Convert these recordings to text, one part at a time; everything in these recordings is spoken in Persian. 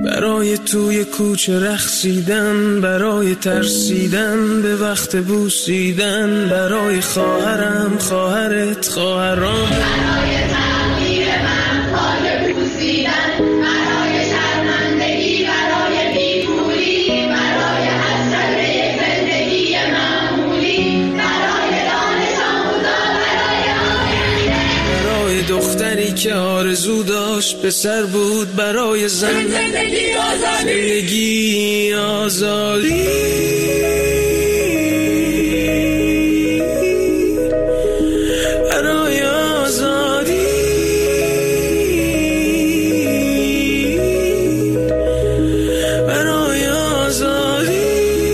برای توی کوچه رقصیدن، برای ترسیدن به وقت بوسیدن، برای خواهرم، خواهرت، خواهرام، برای تغییر من، حال بوسیدن، برای شرمندگی، برای بیپولی، برای حسرت زندگی معمولی، برای دانش آموزان، برای آینده، برای دختری که آرزو داشت پسر بود، برای زندگی آزادی، زندگی آزادی، برای آزادی، برای آزادی،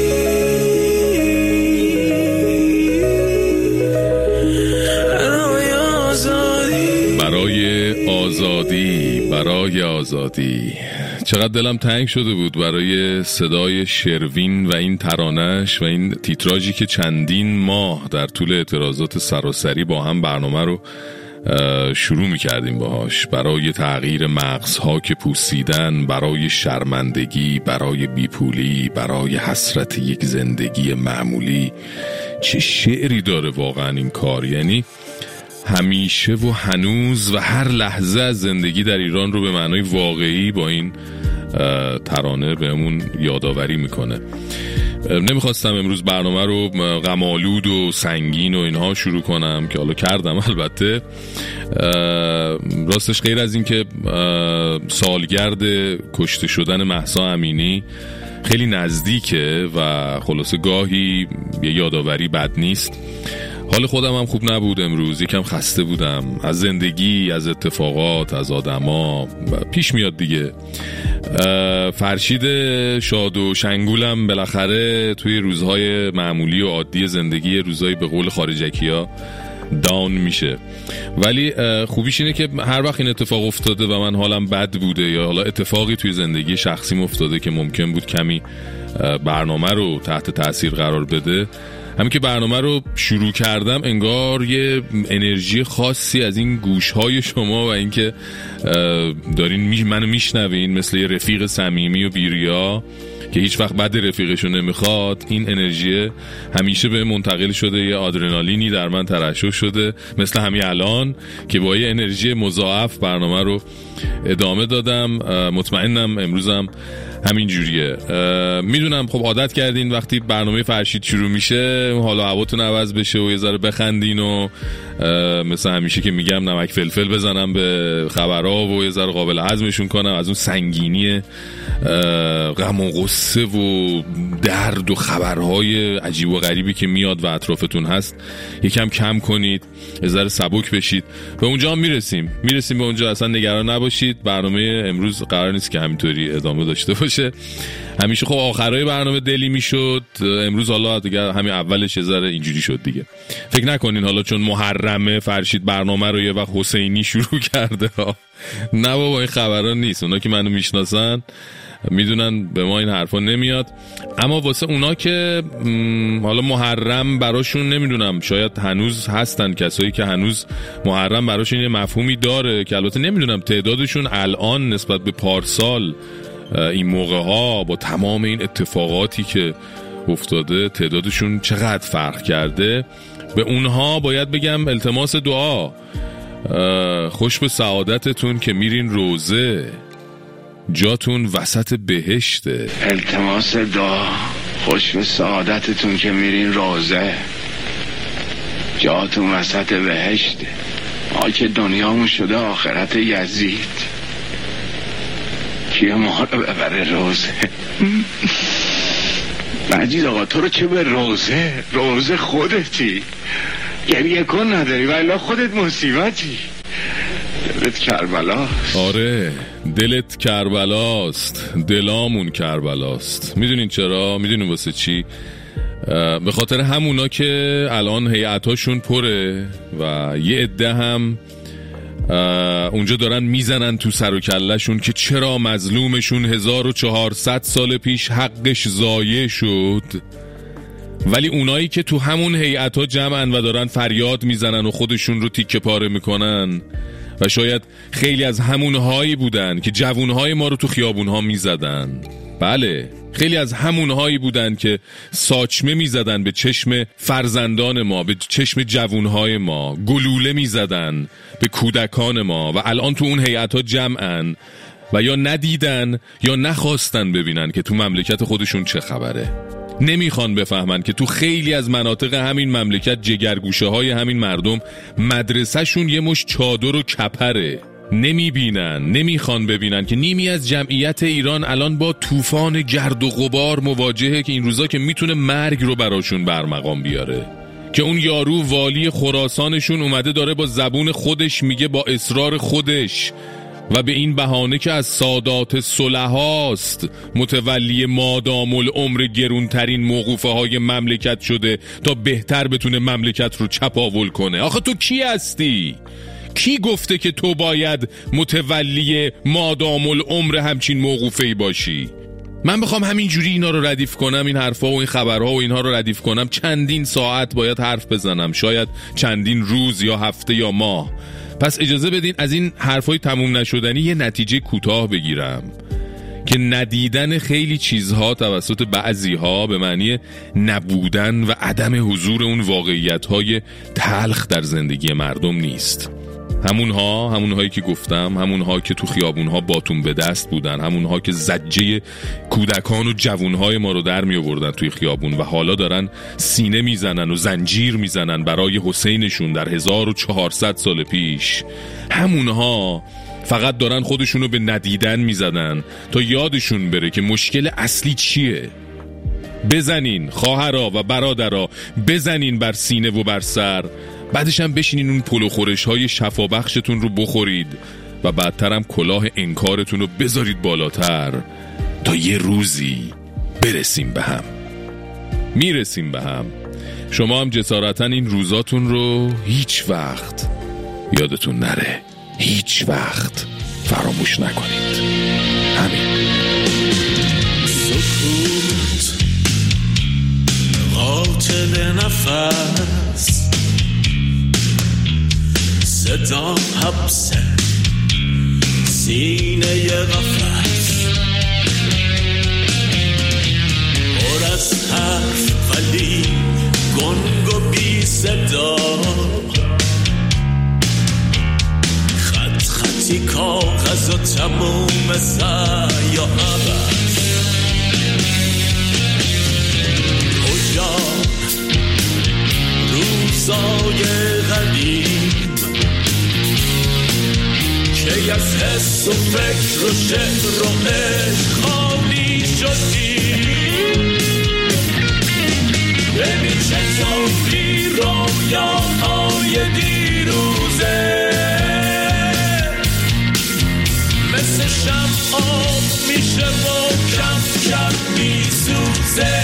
برای آزادی، برای آزادی، برای آزادی. چقدر دلم تنگ شده بود برای صدای شروین و این ترانش و این تیتراژی که چندین ماه در طول اعتراضات سراسری با هم برنامه رو شروع می‌کردیم باهاش. برای تغییر مغزها که پوسیدن، برای شرمندگی، برای بیپولی، برای حسرت یک زندگی معمولی. چه شعری داره واقعا این کار. یعنی همیشه و هنوز و هر لحظه از زندگی در ایران رو به معنای واقعی با این ترانه بهمون یادآوری میکنه. نمیخواستم امروز برنامه رو غم‌آلود و سنگین و اینها شروع کنم که حالا کردم البته. راستش غیر از این که سالگرد کشته شدن مهسا امینی خیلی نزدیکه و خلاصه گاهی یه یادآوری بد نیست. حال خودم هم خوب نبود امروز، یکم خسته بودم از زندگی، از اتفاقات، از آدما. پیش میاد دیگه. فرشید شاد و شنگولم بالاخره توی روزهای معمولی و عادی زندگی روزهای به قول خارجکی‌ها داون میشه. ولی خوبیش اینه که هر وقت این اتفاق افتاده و من حالم بد بوده یا حالا اتفاقی توی زندگی شخصیم افتاده که ممکن بود کمی برنامه رو تحت تاثیر قرار بده، همین که برنامه رو شروع کردم انگار یه انرژی خاصی از این گوشهای شما و اینکه دارین منو میشنوین مثل یه رفیق صمیمی و بیریا که هیچ وقت بد رفیقشو نمیخواد، این انرژی همیشه به منتقل شده، یه آدرنالینی در من ترشح شده مثل همین الان که با یه انرژی مضاعف برنامه رو ادامه دادم. مطمئنم امروزم همین جوریه. میدونم خب عادت کردین وقتی برنامه فرشید شروع میشه حالا هواتون عوض بشه و یه ذره بخندین و مثل همیشه که میگم نمک فلفل بزنم به خبرها و یه ذره قابل هضمشون کنم، از اون سنگینی غم و غصه و درد و خبرهای عجیب و غریبی که میاد و اطرافتون هست یکم کم کنید، یه ذره سبک بشید. به اونجا هم میرسیم به اونجا، اصلا نگران نباشید. برنامه امروز قرار نیست که همینطوری ادامه داشته باشه. همیشه خب آخرای برنامه دلی میشد، امروز حالا دیگه همین اولش یه ذره اینجوری شد دیگه. فکر نکنین حالا چون محرمه فرشید برنامه رو یه وقت حسینی شروع کرده. نه بابا این خبران نیست. اونا که منو میشناسن میدونن به ما این حرفا نمیاد. اما واسه اونا که حالا محرم براشون نمیدونم، شاید هنوز هستن کسایی که هنوز محرم براشون یه مفهومی داره که البته نمیدونم تعدادشون الان نسبت به پارسال این موقع ها با تمام این اتفاقاتی که افتاده تعدادشون چقدر فرق کرده. به اونها باید بگم التماس دعا، خوش به سعادتتون که میرین روزه، جاتون وسط بهشته. التماس دعا، خوش به سعادتتون که میرین روزه، جاتون وسط بهشته. ما که دنیامون شده آخرت یزید، کیه ما رو ببره روزه؟ مجید آقا تو رو چه به روزه خودتی، گریه کن نداری ولی خودت مصیبتی. دلت کربلاست. آره دلت کربلاست، دلامون کربلاست. میدونین چرا؟ میدونین واسه چی؟ به خاطر همونا که الان هیئتاشون پره و یه عده هم اونجا دارن میزنن تو سر و کلهشون که چرا مظلومشون 1400 سال پیش حقش ضایع شد. ولی اونایی که تو همون هیئت‌ها جمعن و دارن فریاد میزنن و خودشون رو تیکه پاره میکنن و شاید خیلی از همونهایی بودن که جوونهای ما رو تو خیابونها میزدن. بله، خیلی از همونهایی بودن که ساچمه میزدن به چشم فرزندان ما، به چشم جوونهای ما، گلوله میزدن به کودکان ما و الان تو اون هیئت‌ها جمعن و یا ندیدن یا نخواستن ببینن که تو مملکت خودشون چه خبره. نمیخوان بفهمن که تو خیلی از مناطق همین مملکت جگرگوشه های همین مردم مدرسهشون یه مش چادر و کپره. نمیخوان ببینن که نیمی از جمعیت ایران الان با طوفان گرد و غبار مواجهه که این روزا که میتونه مرگ رو براشون برمقام بیاره. که اون یارو والی خراسانشون اومده داره با زبون خودش میگه، با اصرار خودش و به این بهانه که از سادات صلحاست متولی مادام العمر گرونترین موقوفه های مملکت شده تا بهتر بتونه مملکت رو چپاول کنه. آخه تو کی هستی؟ کی گفته که تو باید متولی مادام العمر همچین موقوفه‌ای باشی؟ من بخوام همین جوری اینا رو ردیف کنم، این حرفا و این خبرها و اینها رو ردیف کنم، چندین ساعت باید حرف بزنم، شاید چندین روز یا هفته یا ماه. پس اجازه بدین از این حرفای تموم نشدنی یه نتیجه کوتاه بگیرم که ندیدن خیلی چیزها توسط بعضیها به معنی نبودن و عدم حضور اون واقعیت‌های تلخ در زندگی مردم نیست. همونهایی که گفتم، همونها که تو خیابونها باتون به دست بودن، همونها که زجه کودکان و جوونهای ما رو در می آوردن توی خیابون و حالا دارن سینه میزنن و زنجیر میزنن برای حسینشون در 1400 سال پیش، همونها فقط دارن خودشونو به ندیدن میزدن تا یادشون بره که مشکل اصلی چیه. بزنین خواهرها و برادرها، بزنین بر سینه و بر سر، بعدش هم بشینین اون پلو خورش های شفابخشتون رو بخورید و بعدتر هم کلاه انکارتون رو بذارید بالاتر تا یه روزی برسیم به هم. میرسیم به هم. شما هم جسارتا این روزاتون رو هیچ وقت یادتون نره، هیچ وقت فراموش نکنید. همین. سکوت قاتل نفس، صدا حبس سینه قفس، پر از حرف ولی گنگ و بی صدا، خط خطی کاغذ و تموم سعی و عبث. کجا روزای قدیم که از حس و فکر و شعر و عشق خالی شدیم؟ ببین چطوری رویاهای دیروزه مثل شمع میشه و کم کم میسوزه.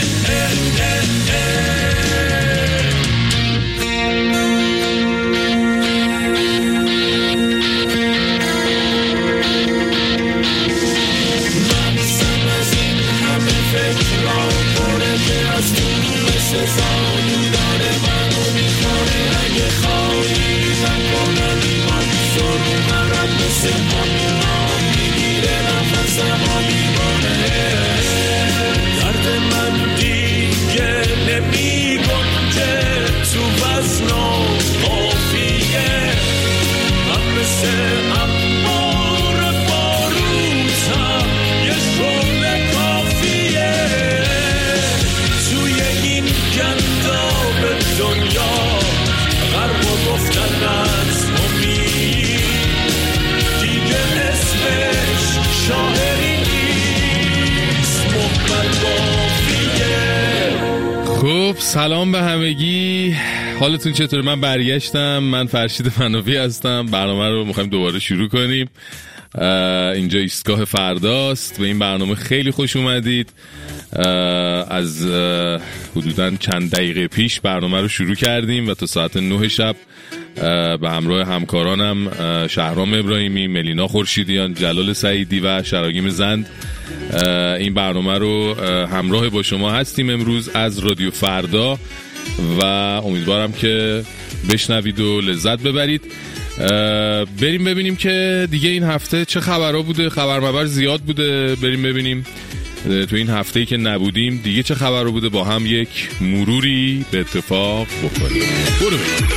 درد من دیگه نمی گنجه تو وزن و قافیه، من مثل انبار باروتم یه شغل کافیه. توی این گنداب دنیا غرب و گفتن از امید دیگه اسمش شاعری نیست، محمل بافیه. خب سلام به همگی، حالتون چطور؟ من برگشتم، من فرشید منافی هستم. برنامه رو میخوایم دوباره شروع کنیم. اینجا ایستگاه فرداست. به این برنامه خیلی خوش اومدید. از حدوداً چند دقیقه پیش برنامه رو شروع کردیم و تا ساعت 9 شب به همراه همکارانم شهرام ابراهیمی، ملینا خورشیدیان، جلال سعیدی و شراگیم زند این برنامه رو همراه با شما هستیم امروز از رادیو فردا و امیدوارم که بشنوید و لذت ببرید. بریم ببینیم که دیگه این هفته چه خبرها بوده. خبر زیاد بوده. بریم ببینیم تو این هفته‌ای که نبودیم دیگه چه خبرها بوده، با هم یک مروری به اتفاق بکنیم. برو بریم.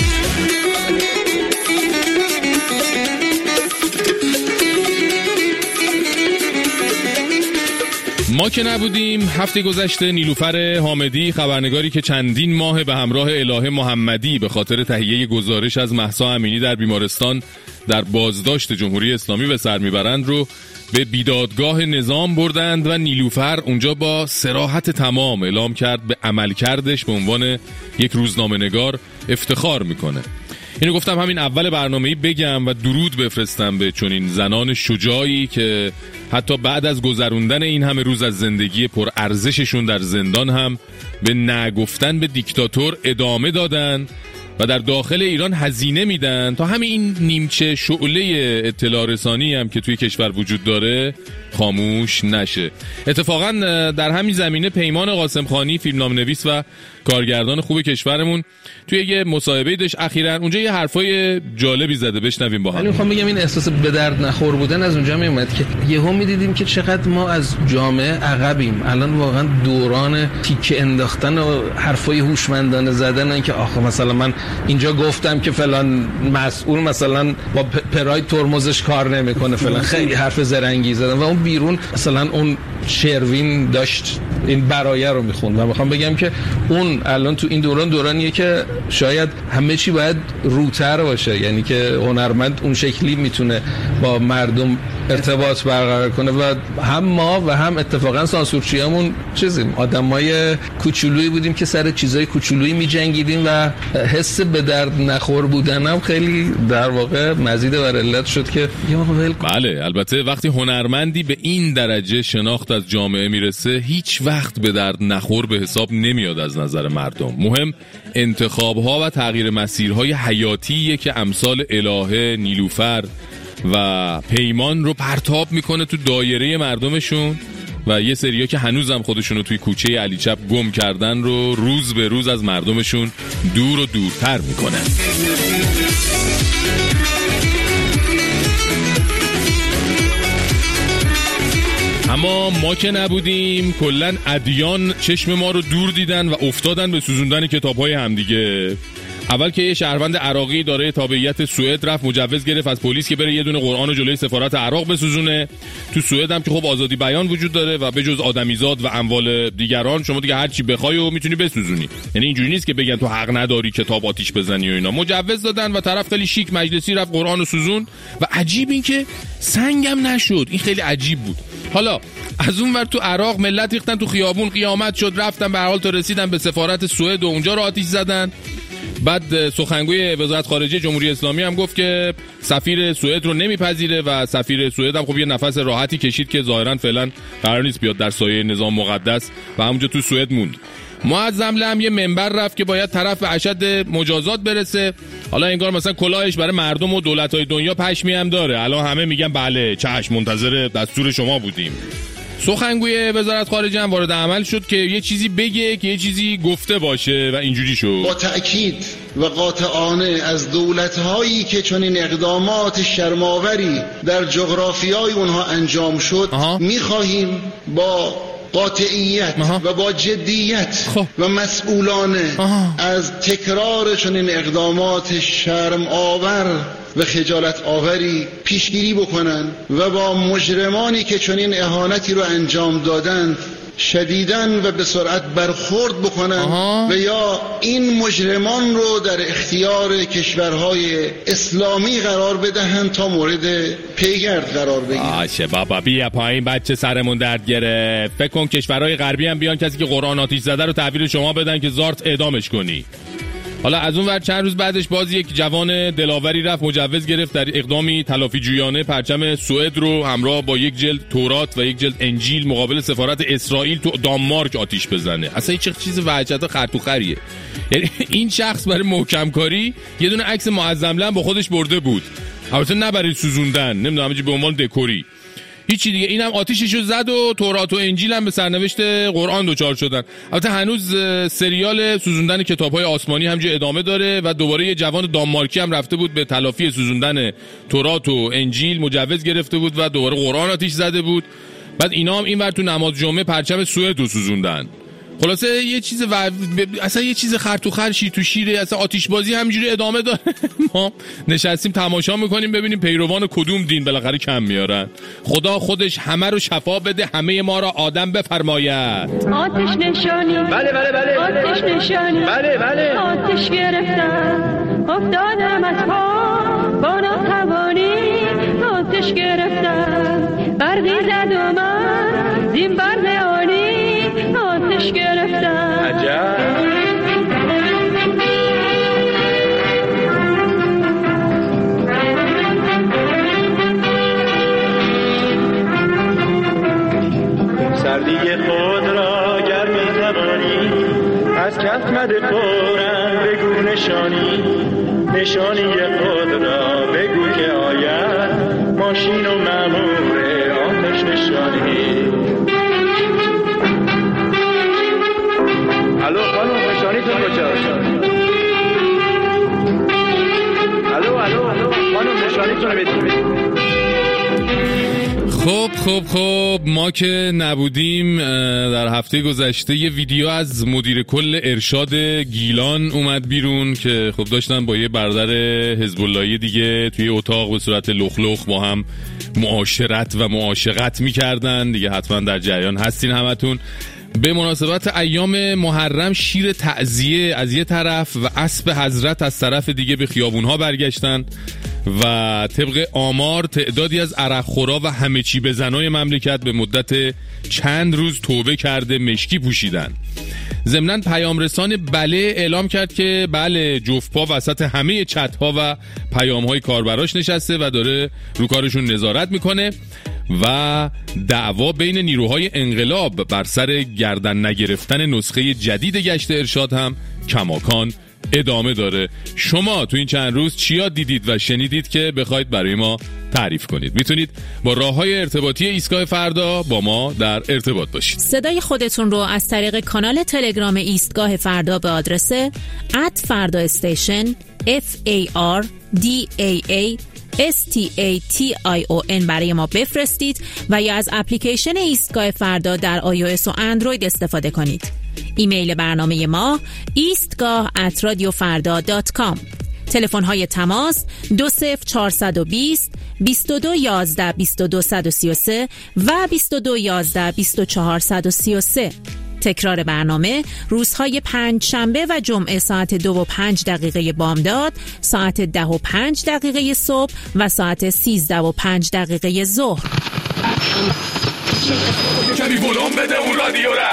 ما که نبودیم هفته گذشته نیلوفر حامدی، خبرنگاری که چندین ماه به همراه الهه محمدی به خاطر تهیه گزارش از مهسا امینی در بیمارستان در بازداشت جمهوری اسلامی به سر میبرند رو به بیدادگاه نظام بردند و نیلوفر اونجا با صراحت تمام اعلام کرد به عملکردش به عنوان یک روزنامه‌نگار افتخار میکنه. اینو گفتم همین اول برنامه‌ای بگم و درود بفرستم به چنین زنان شجاعی که حتی بعد از گذروندن این همه روز از زندگی پر ارزششون در زندان هم به نگفتن به دیکتاتور ادامه دادن و در داخل ایران هزینه میدن تا همین این نیمچه شعله اطلاع رسانی هم که توی کشور وجود داره خاموش نشه. اتفاقا در همین زمینه پیمان قاسمخانی، فیلمنامه‌نویس و کارگردان خوب کشورمون، توی یه مصاحبه‌ای داشت اخیراً اونجا یه حرفای جالبی زده، بشنویم با هم. من میخوام بگم این احساس به درد نخور بودن از اونجا میومد که یهو میدیدیم که چقدر ما از جامعه عقبیم. الان واقعا دوران تیکه انداختن و حرفای هوشمندانه زدن که آخه مثلا من اینجا گفتم که فلان مسئول مثلا با پراید ترمزش کار نمیکنه فلان، خیلی حرف زرنگی زدن و اون بیرون مثلا اون شروین داشت این برایه رو میخوند و میخوام بگم که اون الان تو این دورانیه که شاید همه چی باید روتر باشه، یعنی که هنرمند اون شکلی میتونه با مردم ارتباط برقرار کنه و هم ما و هم اتفاقا سانسورچیامون چیزیم، آدمای کوچولویی بودیم که سر چیزای کوچولویی میجنگیدیم و حس به درد نخور بودنم خیلی در واقع مزید بر علت شد که بله. البته وقتی هنرمندی به این درجه شناخت از جامعه میرسه هیچ وقت به درد نخور به حساب نمیاد از نظر مردم. مهم انتخاب‌ها و تغییر مسیرهای حیاتیه که امثال الهه، نیلوفر و پیمان رو پرتاب میکنه تو دایره مردمشون و یه سریا که هنوزم خودشونو توی کوچه علی چپ گم کردن رو روز به روز از مردمشون دور و دورتر میکنه. اما ما که نبودیم کلن ادیان چشم ما رو دور دیدن و افتادن به سوزوندن کتاب‌های همدیگه. اول که یه شهروند عراقی دارای تابعیت سوئد رفت مجوز گرفت از پلیس که بره یه دونه قرآن رو جلوی سفارت عراق بسوزونه. تو سوئد هم که خب آزادی بیان وجود داره و به جز آدمیزاد و اموال دیگران شما دیگه هر چی بخوای و میتونی بسوزونی. یعنی اینجوری نیست که بگن تو حق نداری کتاب آتیش بزنی و اینا. مجوز دادن و طرف خیلی شیک مجلسی رفت قرآن رو سوزون و عجیب این که سنگم نشد. این خیلی عجیب بود. حالا از اون ور تو عراق ملت ریختن تو خیابون، قیامت شد، رفتن به هر حال تا رسیدن به سفارت سوئد و اونجا رو آتیش زدن. بعد سخنگوی وزارت خارجه جمهوری اسلامی هم گفت که سفیر سوئد رو نمیپذیره و سفیر سوئد هم خب یه نفس راحتی کشید که ظاهرا فعلا قرار نیست بیاد در سایه نظام مقدس و همونجا تو سوئد موند. معظم هم یه منبر رفت که باید طرف به اشد مجازات برسه. حالا انگار مثلا کلاهش برای مردم و دولت‌های دنیا پشمی هم داره. الان همه میگن بله چشم منتظر دستور شما بودیم. سخنگوی وزارت خارجه هم وارد عمل شد که یه چیزی بگه که یه چیزی گفته باشه و اینجوری شد. با تأکید و قاطعانه از دولت‌هایی که چنین اقدامات شرم‌آوری در جغرافیای اونها انجام شد می‌خواهیم با قاطعیت و با جدیت و مسئولانه از تکرار چنین اقدامات شرم‌آور و خجالت آوری پیشگیری بکنن و با مجرمانی که چنین اهانتی رو انجام دادند شدیداً و به سرعت برخورد بکنن و یا این مجرمان رو در اختیار کشورهای اسلامی قرار بدهند تا مورد پیگرد قرار بگیرن. آشه بابا بیا پایین بچه سرمون درد گرفت. فکر کن کشورهای غربی هم بیان کسی که قرآن آتیش زده رو تحویل شما بدن که زارت اعدامش کنی. حالا از اون ور چند روز بعدش باز یک جوان دلاوری رفت مجوز گرفت در اقدامی تلافی جویانه پرچم سوئد رو همراه با یک جلد تورات و یک جلد انجیل مقابل سفارت اسرائیل تو دانمارک آتیش بزنه. اصلا این چه چیز وحشت خرطوخریه. یعنی این شخص برای محکم کاری یه دونه عکس معظم با خودش برده بود. البته نه برای سوزوندن، نمیدونم چه به عنوان دکوری. هیچی دیگه. اینم آتیششو زد و تورات و انجیل هم به سرنوشت قرآن دوچار شدن. البته هنوز سریال سوزوندن کتاب‌های آسمانی همجا ادامه داره و دوباره یه جوان دانمارکی هم رفته بود به تلافی سوزوندن تورات و انجیل مجوز گرفته بود و دوباره قرآن آتیش زده بود. بعد اینا هم اینور تو نماز جمعه پرچم سوئد رو سوزوندن. خلاصه یه چیز اصلا یه چیز خر تو خر شیر تو شیره. اصلا آتش بازی همینجوری ادامه داره. ما نشستیم تماشا میکنیم ببینیم پیروان کدوم دین بالاخره کم میارن. خدا خودش همه رو شفا بده، همه ما را آدم بفرماید. آتش نشانی بله آتش نشانی بله آتش گرفتم افتادم از پا با ناتوانی آتش گرفتم برقی زد و من زین برد آنی آتش گرفتم. عجب. سردی خود را گر می‌توانی از کف مده فوراً بگو نشانی خود را بگو که آید ماشین و مأمور آتش نشانی. الو خانم نشانیتون کجاست؟ الو خانم نشانیتون رو بدید. خب ما که نبودیم در هفته گذشته یه ویدیو از مدیر کل ارشاد گیلان اومد بیرون که خب داشتن با یه برادر حزب اللهی دیگه توی اتاق به صورت لخ با هم معاشرت و معاشقت میکردن دیگه. حتما در جریان هستین همتون. به مناسبت ایام محرم شیر تعزیه از یه طرف و اسب حضرت از طرف دیگه به خیابونها برگشتن و طبق آمار تعدادی از عرقخورا و همه چی بزنای مملکت به مدت چند روز توبه کرده مشکی پوشیدن. ضمناً پیام رسان بله اعلام کرد که بله جفت‌پا وسط همه چت‌ها و پیام‌های کاربراش نشسته و داره رو کارشون نظارت میکنه و دعوا بین نیروهای انقلاب بر سر گردن نگرفتن نسخه جدید گشت ارشاد هم کماکان ادامه داره. شما تو این چند روز چیا دیدید و شنیدید که بخواید برای ما تعریف کنید؟ میتونید با راه‌های ارتباطی ایستگاه فردا با ما در ارتباط باشید. صدای خودتون رو از طریق کانال تلگرام ایستگاه فردا به آدرس @fardaStation FARDAASTATION برای ما بفرستید و یا از اپلیکیشن ایستگاه فردا در iOS و اندروید استفاده کنید. ایمیل برنامه ما eastgah@radiofarda.com. تلفن های تماس 20420 2211 2233 و 2211 2433. تکرار برنامه روزهای پنجشنبه و جمعه ساعت 2:05 بامداد، ساعت 10:05 صبح و ساعت 13:05 ظهر. کمی ولوم بده اون رادیو را.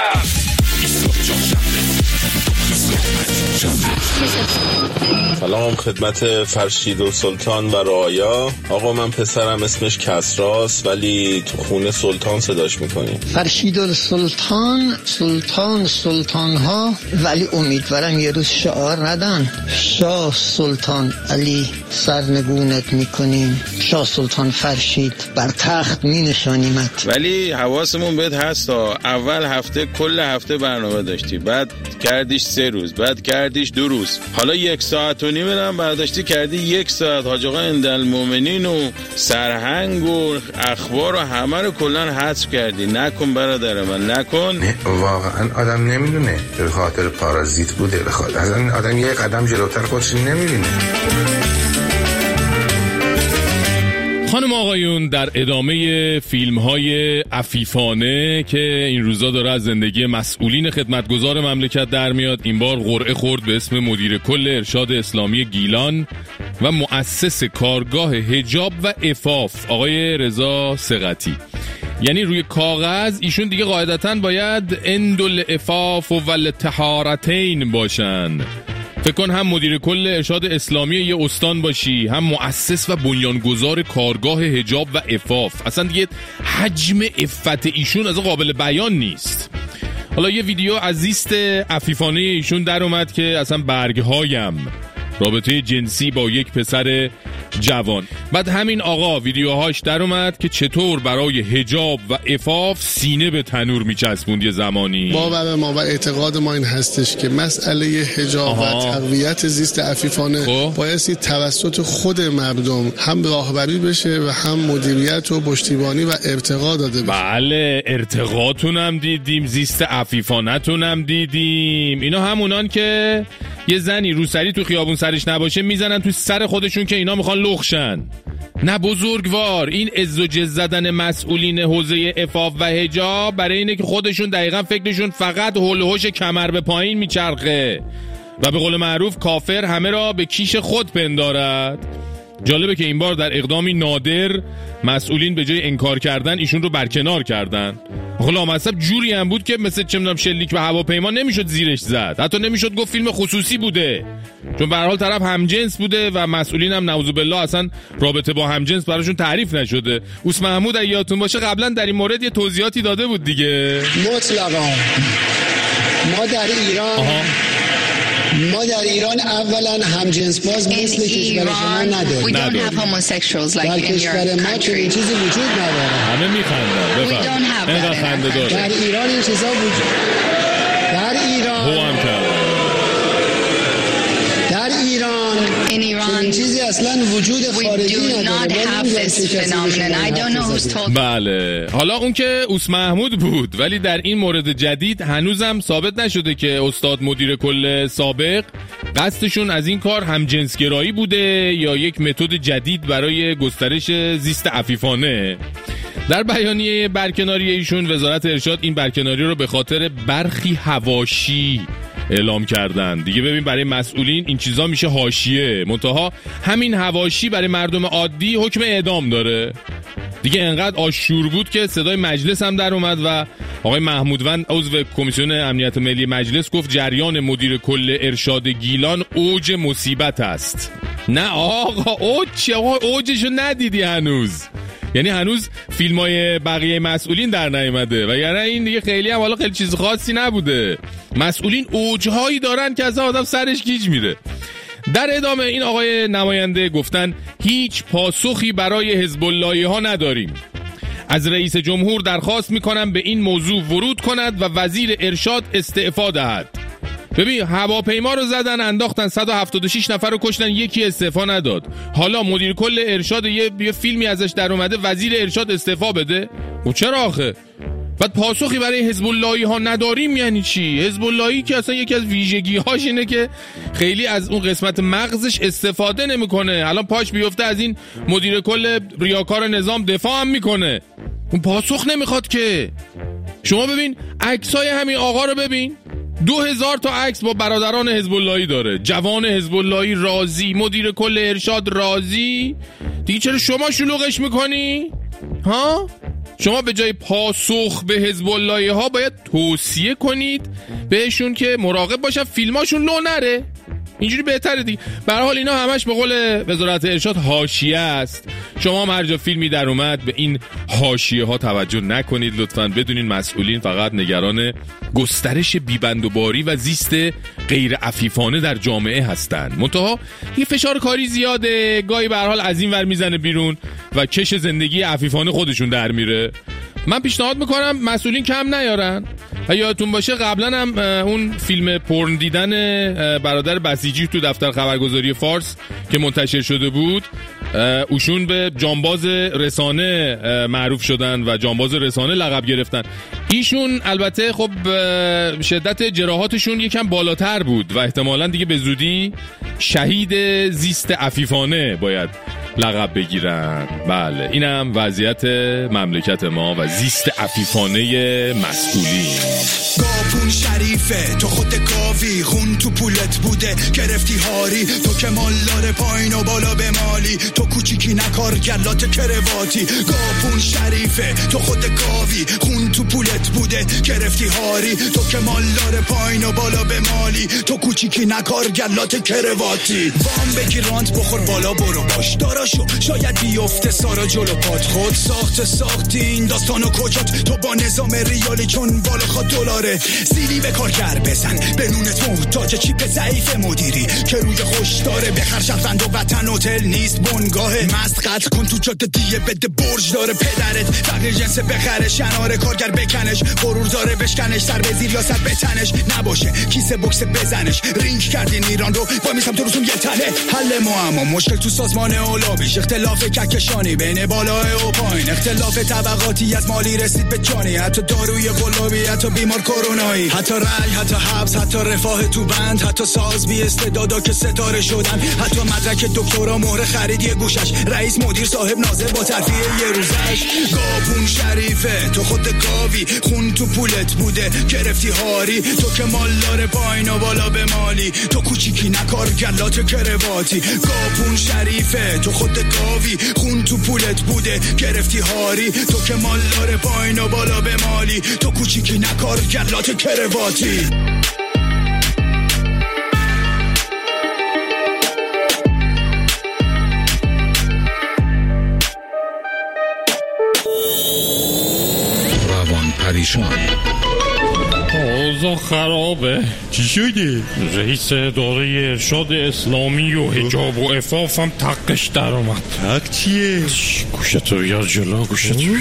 سلام خدمت فرشید و سلطان و رعایا. آقا من پسرم اسمش کسراست ولی تو خونه سلطان صداش میکنیم. فرشید و سلطان ها ولی امیدوارم یه روز شعار ندن شاه سلطان علی سرنگونت میکنیم، شاه سلطان فرشید بر تخت مینشانیمت. ولی حواسمون بهت هستا. اول هفته کل هفته برنامه داشتی، بعد کردیش 3 روز، بعد کردیش 2 روز، حالا 1 ساعت و نیم هم برداشتی کردی 1 ساعت. حاج آقا اندالمومنین و سرهنگ و اخبار و همه رو کلن حذف کردی. نکن برادر من، نکن. نه واقعا آدم نمیدونه به خاطر پارازیت بوده، به خاطر از این آدم یه قدم جلوتر خودش نمیبینه. خانم آقایون، در ادامه فیلم‌های عفیفانه که این روزا داره از زندگی مسئولین خدمتگزار مملکت در میاد، این بار قرعه خورد به اسم مدیر کل ارشاد اسلامی گیلان و مؤسس کارگاه حجاب و عفاف آقای رضا ثقتی. یعنی روی کاغذ ایشون دیگه قاعدتاً باید اندالعفاف و الطهارتین باشن. فکر کن هم مدیر کل ارشاد اسلامی یه استان باشی، هم مؤسس و بنیانگذار کارگاه حجاب و عفاف. اصلا دیگه حجم عفت ایشون از قابل بیان نیست. حالا یه ویدیو از زیست عفیفانه ایشون در اومد که اصلا برگهایم رابطه جنسی با یک پسر جوان. بعد همین آقا ویدیوهاش در اومد که چطور برای حجاب و عفاف سینه به تنور میچسبوند یه زمانی. باور ما و اعتقاد ما این هستش که مسئله حجاب و تقویت زیست عفیفانه بایستی توسط خود مردم هم راهبری بشه و هم مدیریت و پشتیبانی و ارتقا داده بشه. بله ارتقاتون هم دیدیم، زیست عفیفانتون هم دیدیم. اینا همونان که یه زنی روسری تو خیابون سرش نباشه میزنن تو سر خودشون که اینا میخوان لخشن. نه بزرگوار، این عز و جز زدن مسئولین حوزه عفاف و حجاب برای اینه که خودشون دقیقا فکرشون فقط هول و هوش کمر به پایین میچرخه و به قول معروف کافر همه را به کیش خود پندارد. جالبه که این بار در اقدامی نادر مسئولین به جای انکار کردن ایشون رو برکنار کردن. لامصب جوری هم بود که مثل چه می‌دونم شلیک به هواپیما نمیشد زیرش زد، حتی نمیشد گفت فیلم خصوصی بوده، چون به هر حال طرف همجنس بوده و مسئولین هم نعوذ بالله اصلا رابطه با همجنس براشون تعریف نشده. اوس محمود اگه یادتون باشه قبلا در این مورد یه توضیحاتی داده بود دیگه. مطلقاً ما در ایران اولا همجنس باز مثل کشور شما نداریم. در کشور ما چنین چیزی وجود نداره. همه میخندن بفرم اینقدر خنده داره. در ایران این چیزا وجود در ایران چنین چیزی اصلا وجود خارجی نداره. بله حالا اون که اوس محمود بود، ولی در این مورد جدید هنوزم ثابت نشده که استاد مدیر کل سابق قصدشون از این کار همجنسگرایی بوده یا یک متد جدید برای گسترش زیست عفیفانه. در بیانیه برکناری ایشون وزارت ارشاد این برکناری رو به خاطر برخی حواشی اعلام کردن. دیگه ببین برای مسئولین این چیزا میشه حاشیه، منتها همین حواشی برای مردم عادی حکم اعدام داره. دیگه انقدر آشور بود که صدای مجلس هم در اومد و آقای محمودوند عضو کمیسیون امنیت ملی مجلس گفت جریان مدیر کل ارشاد گیلان اوج مصیبت است. نه آقا اوجشو ندیدی هنوز، یعنی هنوز فیلمای بقیه مسئولین در نیامده و یعنی این دیگه خیلی هم حالا خیلی چیز خاصی نبوده. مسئولین اوجهایی دارن که از آدم سرش گیج میره. در ادامه این آقای نماینده گفتن هیچ پاسخی برای حزب اللهی ها نداریم. از رئیس جمهور درخواست میکنم به این موضوع ورود کند و وزیر ارشاد استعفا دهد. ببین هواپیما رو زدن انداختن 176 نفر رو کشتن، یکی استعفا نداد. حالا مدیر کل ارشاد یه فیلمی ازش در اومده وزیر ارشاد استعفا بده؟ و چرا آخه؟ بعد پاسخی برای حزب اللهی ها نداریم یعنی چی؟ حزب اللهی که اصلا یکی از ویژگی هاش اینه که خیلی از اون قسمت مغزش استفاده نمیکنه. الان پاش بیفته از این مدیر کل ریاکار نظام دفاع هم میکنه، اون پاسخ نمیخواد که. شما ببین عکسای همین آقا رو ببین، 2000 تا عکس با برادران حزب اللهی داره. جوان حزب اللهی راضی، مدیر کل ارشاد راضی. دیگه چرا شما شلوغش میکنی؟ ها؟ شما به جای پاسخ به حزب اللهی ها باید توصیه کنید بهشون که مراقب باشن فیلماشون لو نره. اینجوری بهتره دیگه. به هر حال اینا همش به قول وزارت ارشاد حاشیه است. شما هم هر جا فیلمی در اومد به این حاشیه ها توجه نکنید لطفاً. بدونین مسئولین فقط نگران گسترش بیبندوباری و زیست غیر عفیفانه در جامعه هستند. منتها یه فشار کاری زیاده، گاهی به هر حال از این ور میزنه بیرون و کش زندگی عفیفانه خودشون در میره. من پیشنهاد میکنم مسئولین کم نیارن. یادتون باشه قبلا هم اون فیلم پورن دیدن برادر بسیجی تو دفتر خبرگزاری فارس که منتشر شده بود، اوشون به جانباز رسانه معروف شدن و جانباز رسانه لقب گرفتن. ایشون البته خب شدت جراحاتشون یکم بالاتر بود و احتمالاً دیگه به زودی شهید زیست عفیفانه باید لقب بگیرن. بله اینم وضعیت مملکت ما و زیست عفیفانه مسئولین. گاپون شریفه تو خود گاوی، خون تو پولت بوده گرفتی هاری، تو که مالدار پایین و بالا به مالی، تو کوچیکی نکار گلات کرواتی. گاپون شریفه شریفه تو خود گاوی، خون تو پولت بوده گرفتی هاری، تو که مالدار پایین و بالا به مالی، تو کوچیکی نکار گلات کرواتی، وام بگی رانت بخور بالا برو باش داراشو، شاید بیفته سارا جلو پات، خود ساختی این داستانو کجات، تو با نظام ریالی چون بالا خواد دلاره، زیلی به کارگر بزن به نونت محتاج چیپ ضعیف مدیری که روی خوش داره، بخر شهروند و وطن هتل نیست بنگاهه، مست قتل کن تو جاده دیه بده برج داره، پدرت فقیر جنس بخره شناره کارگر بکنش، غرور داره بشکنش، سر به زیر یا سر به تنش نباشه، کیسه بوکس بزنش، رینگ کردین ایران رو با میسم تو روزون یه تنه، حل معما مشکل تو سازمان اولابیش، اختلاف کهکشانی بین بالای و پایین، اختلاف طبقاتی از مالی رسید به جانی، حتی داروی قلابی، حتی بیمار کرونایی، حتی رای، حتی حبس، حتی رفاه تو بند، حتی ساز بی استعدادا که ستاره شدن، حتی مدرک دکترا مهر خرید یه گوشش، رئیس مدیر صاحب ناظر با ترفیع یه روزش، گاپون شریفه تو خود گاوی، خون تو پولت بوده گرفتی هاری، تو که مالدار پایین و بالا به مالی، تو کوچیکی نکار گلات کرواتی، گاپون شریفه تو خود گاوی، خون تو پولت بوده گرفتی هاری، تو که مالدار پایین و بالا به مالی، تو کوچیکی نکار گلات کرواتی. روان پریشان اوضاع خرابه. چی شده؟ رئیس اداره ارشاد اسلامی و حجاب و عفافم تقش در اومد. تق چیه؟ گوشتو بیار جلو، گوشتو بیار.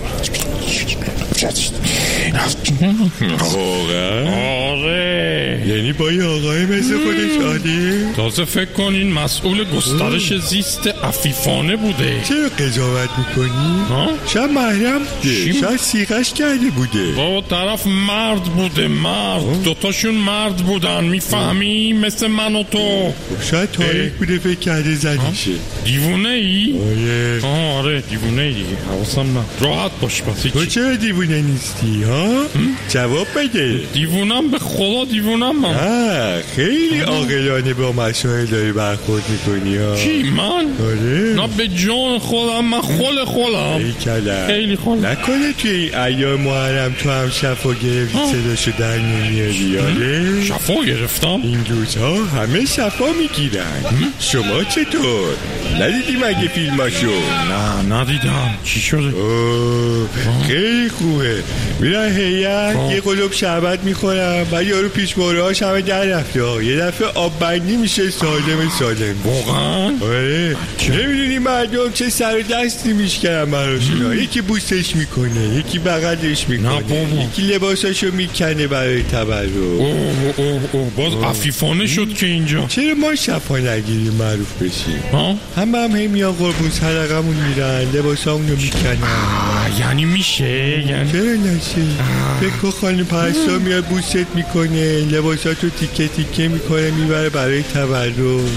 آره یعنی با یه آقای مثل خودش عادی؟ تازه فکر کنین مسئول گسترش زیست عفیفانه بوده. چرا قضاوت میکنی؟ شاید محرم بوده، شاید سیغش کرده بوده. بابا طرف مرد بوده، مرد، دوتاشون مرد بودن، میفهمی؟ مثل من و تو. شاید تاریک بوده فکر کرده زنیشه. دیوونه ای؟ آره دیوونه ای دیگه، حواسم نه. راحت باش پس. تو چرا دیوونه نیستی ها؟ جواب بده. دیوونم به خدا دیوونم من. خیلی عاقلانه با مسائل داری برخورد میکنی ها. کی من؟ آره نه به جان خودم، من خودم خیلی خودم. نکنه توی این ایام محرم تو هم شفا گرفتی صداشو در نمیاری؟ آره شفا گرفتم؟ این روزها همه شفا میگیرن. شما چطور؟ ندیدی مگه فیلماشو؟ نه ندیدم. چی شده؟ خیلی خوبه، میرن هیئت یه قلوب شربت میخورم و یارو پیشمهرهاش همه در رفته، یه دفعه آب بندی میشه سالم. واقعا؟ آره نمیدونی مردم چه سر و دستی میشکنن براشون، یکی بوسش میکنه، یکی بغلش میکنه، یکی لباساشو میکنه برای تبرک. باز عفیفانه شد که اینجا. چرا ما شفا نگیریم معروف بشیم؟ هم میان قربون صدقمون میرن، لباسامونو میکنن. یعنی میشه؟ چرا نشه؟ فکر خانم پرستار میاد بوست میکنه، لباساتو تیکه میکنه میبره برای تبرک.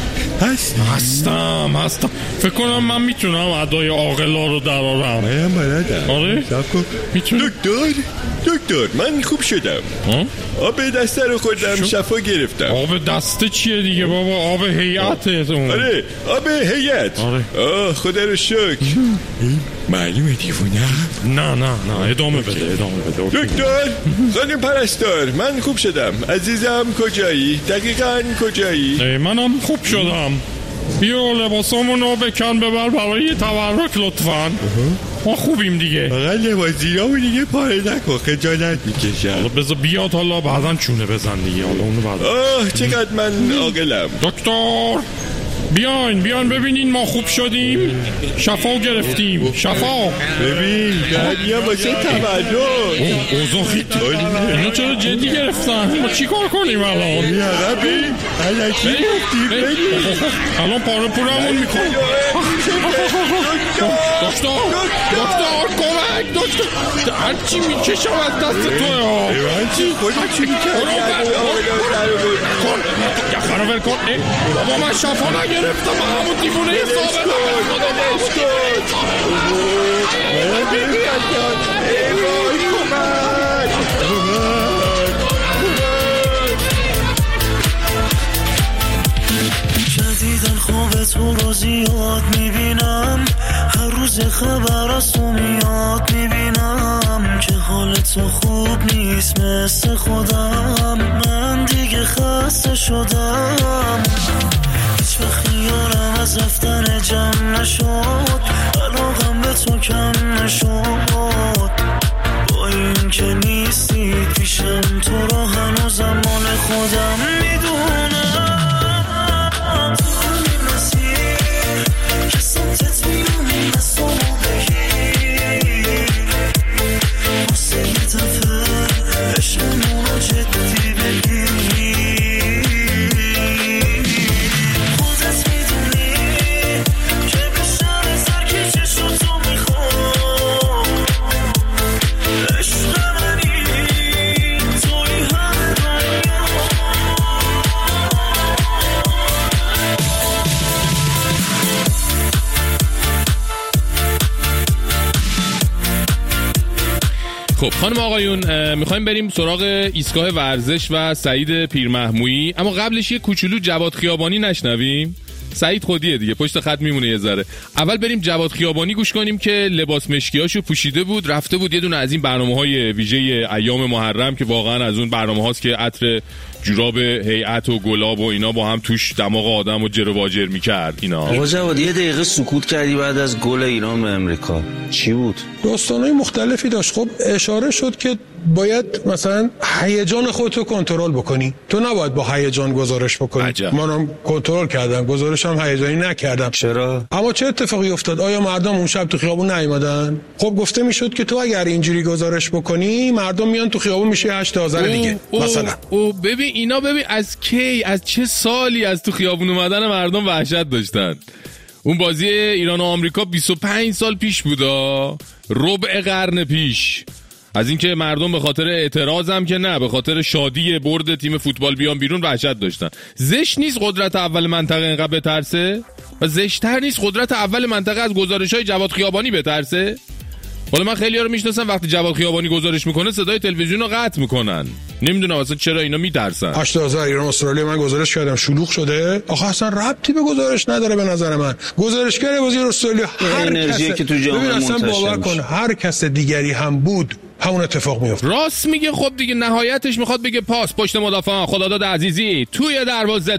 هستم. فکر کنم من میتونم ادای عاقلا رو درارم. منم بلدم. آره؟ میتونم. دکتر من خوب شدم. آب دسته رو خوردم، شفا گرفتم. آب دسته چیه دیگه بابا؟ آب هیئته. آره آب هیئت. آره خدا رو شکر. معلومه دیوونه. نه ادامه بده. دکتر خانم پرستار من خوب شدم. عزیزم کجایی؟ دقیقاً کجایی؟ منم خوب شدم. بیا لباسامونو بکن ببر برای تبرک لطفاً. ما خوبیم دیگه. فقط لباسیامو دیگه پاره نکن، خجالت میکشم. حالا بذار بیاد، حالا بعداً چونه بزن دیگه. حالا اونو بعد. چقدر من عاقلم. دکتر بیاین ببینین ما خوب شدیم، شفا گرفتیم. شفا ببین دریا واسه تبرک. اوضاع خیلی اینا چرا جدی گرفتن؟ ما چی کار کنیم الان؟ بیا ببین الکی گفتیم. الان پاره پورمون میکنم. دکتر کمک. دکتر هرچی میکشم از دست توه ها. خودی چی میکنم؟ یخنو ول کن. بابا من شفا نگرفتم، من همون دیوونه حسابه. جدیدن خواب تو رو زیاد میبینم، هر روز خبر از تو میاد. تو خوب نیست مثل خودم، من دیگه خسته شدم. هیچ وقت خیالم از رفتن جمع نشد، علاقم به تو کم نشد. با این که نیستی پیشم تو رو هنوزم مال خودم میدونم. تو همین مسیر که سمتت میونی از تو بگیر، واسه یه دفعه عشقمون رو جدی بگیر. خودت میدونی که بشم سر که چشم تو میخوام، عشق منی توی همه دنیا. خب خانم آقایون، میخوایم بریم سراغ ایستگاه ورزش و سعید پیرمحمویی، اما قبلش یه کوچولو جواد خیابانی نشنویم. سعید خودیه دیگه، پشت خط میمونه یه ذره. اول بریم جواد خیابانی گوش کنیم که لباس مشکیاشو پوشیده بود، رفته بود یه دونه از این برنامه‌های ویژه ایام محرم که واقعا از اون برنامه‌هاست که عطر جوراب هیئت و گلاب و اینا با هم توش دماغ آدمو جر و واجر می‌کرد. اینا آقا جواد یه دقیقه سکوت کردی بعد از گل ایران به امریکا، چی بود؟ داستانای مختلفی داشت. خب اشاره شد که باید مثلا هیجان خودتو کنترل بکنی، تو نباید با هیجان گزارش بکنی. منم کنترل کردم، گزارشم هیجانی نکردم. چرا؟ اما چه اتفاقی افتاد؟ آیا مردم اون شب تو خیابون نیومدن؟ خب گفته میشد که تو اگر اینجوری گزارش بکنی مردم میان تو خیابون، میشه 8000 دیگه مثلا. ببین اینا، ببین از کی، از چه سالی از تو خیابون اومدن مردم وحشت داشتن. اون بازی ایران و آمریکا 25 سال پیش بودا، ربع قرن پیش. از اینکه مردم به خاطر اعتراض هم که نه، به خاطر شادی برد تیم فوتبال بیان بیرون وحشت داشتن. زشت نیست قدرت اول منطقه اینقدر بترسه؟ و زشت‌تر نیست قدرت اول منطقه از گزارش‌های جواد خیابانی بترسه؟ حالا من خیلی‌ها رو میشناسم وقتی جواد خیابانی گزارش میکنه صدای تلویزیون رو قطع میکنن. نمیدونم اصلا چرا اینا میترسن. 8000 ایران استرالیا من گزارش کردم، شلوغ شده. آخه اصلا ربطی به گزارش نداره به نظر من. گزارشگر بازی استرالیا هر کسی که تو جامعه منتشر باور کن هر کس دیگری هم بود همون اتفاق میفته. راست میگه. خب دیگه نهایتش میخواد بگه پاس پشت مدافع، خداداد عزیزی توی دروازه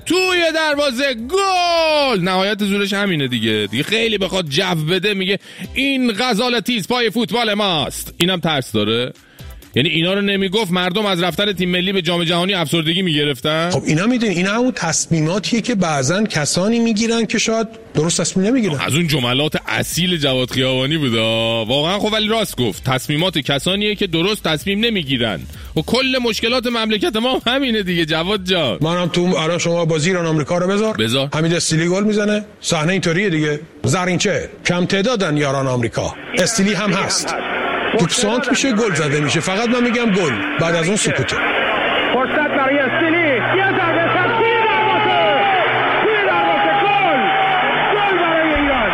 گل. نهایت زورش همینه دیگه خیلی بخواد جو بده میگه این غزال تیز پای فوتبال ماست. اینم ترس داره. یعنی اینا رو نمیگفت مردم از رفتن تیم ملی به جام جهانی افسردگی میگرفتن. خب اینا میدونی اینا همون تصمیماتیه که بعضن کسانی میگیرن که شاید درست تصمیم نمیگیرن. از اون جملات اصیل جواد خیابانی بود واقعا. خب ولی راست گفت، تصمیمات کسانیه که درست تصمیم نمیگیرن و کل مشکلات مملکت ما همینه دیگه. جواد جان منم تو الان شما بازی ایران آمریکا رو بذار. حمید استیلی گل میزنه، صحنه اینطوریه دیگه. زرینچه کم تعدادن یاران آمریکا، استیلی هم هست، توپ سانت میشه، گل زده میشه. فقط من میگم گل، بعد از اون سکوته. فرصت برای استیلی، یه ضربه سر توی دروازه گل برای ایران.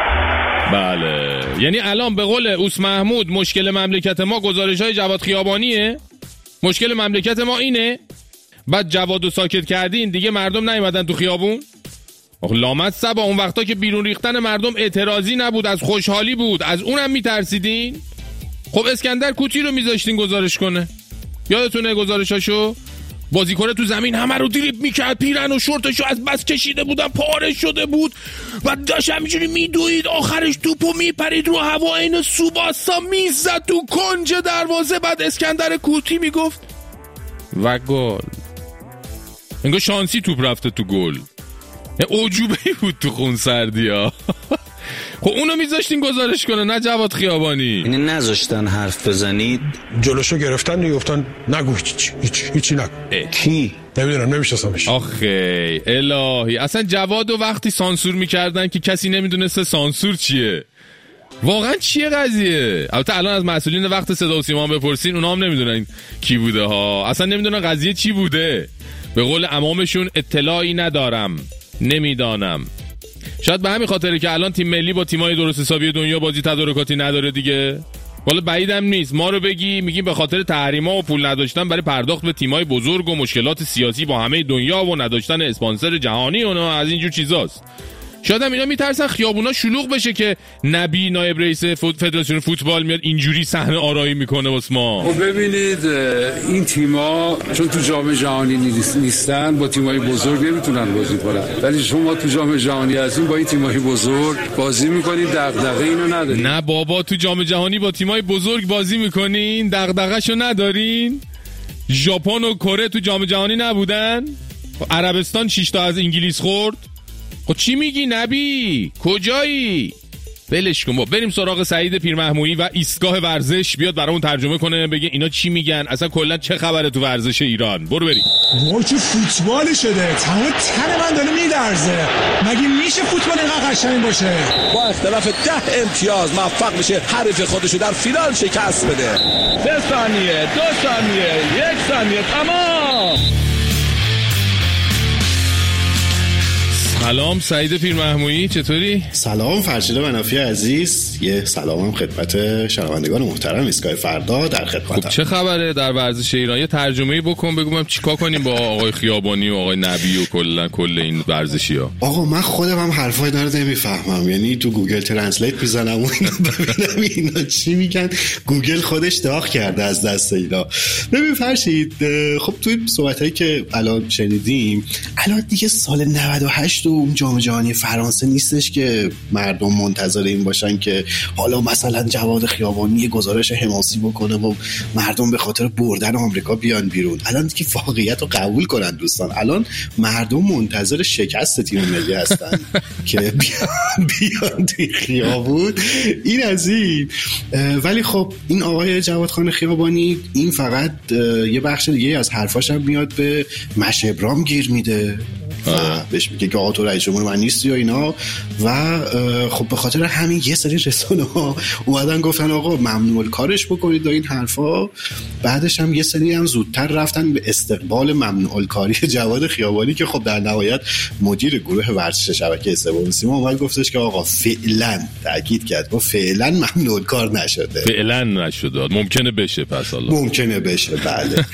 بله، یعنی الان به قول اوس محمود مشکل مملکت ما گزارش‌های جواد خیابانیه. مشکل مملکت ما اینه. بعد جوادو ساکت کردین دیگه مردم نیومدن تو خیابون. لامت سبا اون وقتا که بیرون ریختن مردم اعتراضی نبود، از خوشحالی بود، از اونم میترسیدین. خب اسکندر کوتی رو میذاشتین گزارش کنه، یادتونه گزارشاشو؟ بازیکن تو زمین همه رو دریبل میکرد، پیرن و شورتشو از بس کشیده بودن پاره شده بود و داشت همینجوری میدوید، آخرش توپو میپرید رو هوا، این سوباستا میزد تو کنج دروازه. بعد اسکندر کوتی میگفت و گل. انگار شانسی توپ رفته تو گل. عجوبه بود تو خون سردی ها. خب اونو میذاشتین گزارش کنه، نه جواد خیابانی. یعنی نذاشتن حرف بزنید، جلوشو گرفتن گفتن نگو هیچی نگو. کی؟ نمیدونم، نمیشناسمش. آخه الهی، اصلا جوادو وقتی سانسور میکردن که کسی نمیدونسته سانسور چیه، واقعا چیه قضیه. البته الان از مسئولین وقت صدا و سیما بپرسین اونا هم نمیدونن کی بوده ها، اصلا نمیدونن قضیه چی بوده. به قول عمامشون اطلاعی ندارم، نمیدانم. شاید به همین خاطره که الان تیم ملی با تیمای درست حسابی دنیا بازی تدارکاتی نداره دیگه. والا بعیدم نیست ما رو بگی میگیم به خاطر تحریما و پول نداشتن برای پرداخت به تیمای بزرگ و مشکلات سیاسی با همه دنیا و نداشتن اسپانسر جهانی اونا از اینجور چیزاست. شاید هم اینا میترسن خیابونا شلوغ بشه که نبی نایب رئیس فدراسیون فوتبال میاد اینجوری صحنه آرایی میکنه واسه ما. خب ببینید این تیم‌ها چون تو جام جهانی نیستن با تیم‌های بزرگ نمیتونن بازی کنن، ولی شما تو جام جهانی هستین با این تیم‌های بزرگ بازی میکنید، دغدغه اینو ندارین. نه بابا، تو جام جهانی با تیم‌های بزرگ بازی میکنین، دغدغه‌شو ندارین. ژاپن و کره تو جام جهانی نبودن؟ عربستان 6 تا از انگلیس خورد. خب چی میگی نبی؟ کجایی؟ ولش کن. بریم سراغ سعید پیرمحمودی و ایستگاه ورزش، بیاد برامون ترجمه کنه، بگه اینا چی میگن، اصلا کلا چه خبره تو ورزش ایران. برو بریم. وای چه فوتبال شده، تمام تن من داره میلرزه. مگه میشه فوتبال اینقدر قشنگ باشه؟ با اختلاف 10 امتیاز موفق میشه حریف خودشو در فینال شکست بده. 3 ثانیه، 2 ثانیه، 1 ثانیه، تمام. سلام سعید پیرمحمودی، چطوری؟ سلام فرشید منافی عزیز، یه سلامم خدمت شنوندگان محترم ایستگاه فردا در خدمتم. خب چه خبره در ورزش ایران؟ یه ترجمه‌ای بکن، بگو من چیکار کنیم با آقای خیابانی و آقای نبی و کل این ورزشی‌ها. آقا من خودم هم حرفای اینا رو نمیفهمم، یعنی تو گوگل ترنسلیت میزنم و اینا ببینم اینا چی میگن. گوگل خودش داغ کرده از دست اینا. ببین فرشید، خب توی صحبتایی که الان شنیدیم، الان دیگه سال 98 اون جام جهانی فرانسه نیستش که مردم منتظر این باشن که حالا مثلا جواد خیابانی گزارش حماسی بکنه و مردم به خاطر بردن آمریکا بیان بیرون. الان که واقعیت رو قبول کنن دوستان، الان مردم منتظر شکست تیم ملی هستن که بیان توی خیابون. این از این. ولی خب این آقای جواد خان خیابانی این فقط یه بخش دیگه از حرفاش هم میاد به مش ابرام گیر میده و بهش میگه که آقا تو رئیس جمهور من نیستی یا اینا. و خب به خاطر همین یه سری رسانه‌ها اومدن گفتن آقا ممنوع کارش بکنید و این حرفا. بعدش هم یه سری هم زودتر رفتن به استقبال ممنوع کاری جواد خیابانی که خب در نهایت مدیر گروه ورزش شبکه استقبال سیما اومد گفتش که آقا فعلا، تاکید کرد با فعلا ممنوع کار نشده، فعلا نشده، ممکنه بشه، پس الله ممکنه بشه. بله.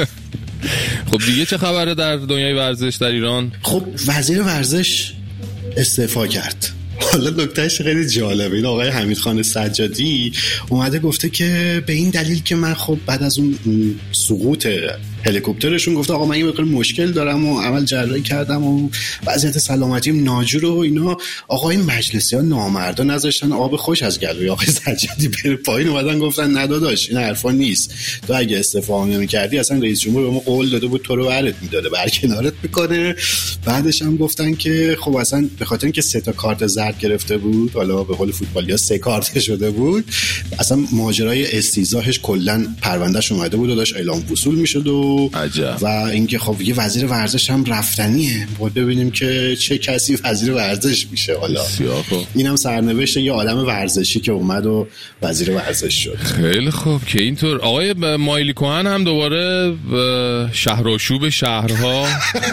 خب دیگه چه خبره در دنیای ورزش در ایران؟ خب وزیر ورزش استعفا کرد. حالا نکتهش خیلی جالبه. این آقای حمیدخان سجادی اومده گفته که به این دلیل که من خب بعد از اون سقوط هلیکوپترشون گفته آقا من یه مقدار مشکل دارم و عمل جراحی کردم و وضعیت سلامتیم ناجور و اینا. آقای مجلسی ها نامردا نذاشتن آب خوش از گلوی آقای سجادی بره پایین، اومدن گفتن نداداش این حرفا نیست، تو اگه استعفا نمی‌کردی اصلا رئیس جمهور به ما قول داده بود تو رو برات میداده، برکنارت میکنه. بعدش هم گفتن که خب اصلا به خاطر اینکه 3 تا کارت زرد گرفته بود، حالا به قول فوتبالیا 3 کارت شده بود، اصلا ماجرای استیضاحش کلا پروندهش اومده بود و داشت اعلام وصول میشد و عجب. و اینکه خب یه وزیر ورزش هم رفتنیه، باید ببینیم که چه کسی وزیر ورزش میشه. حالا اینم سرنوشت یه آدم ورزشی که اومد و وزیر ورزش شد. خیلی خوب که اینطور. آقای مایلی کوهن هم دوباره شهرآشوب شهرها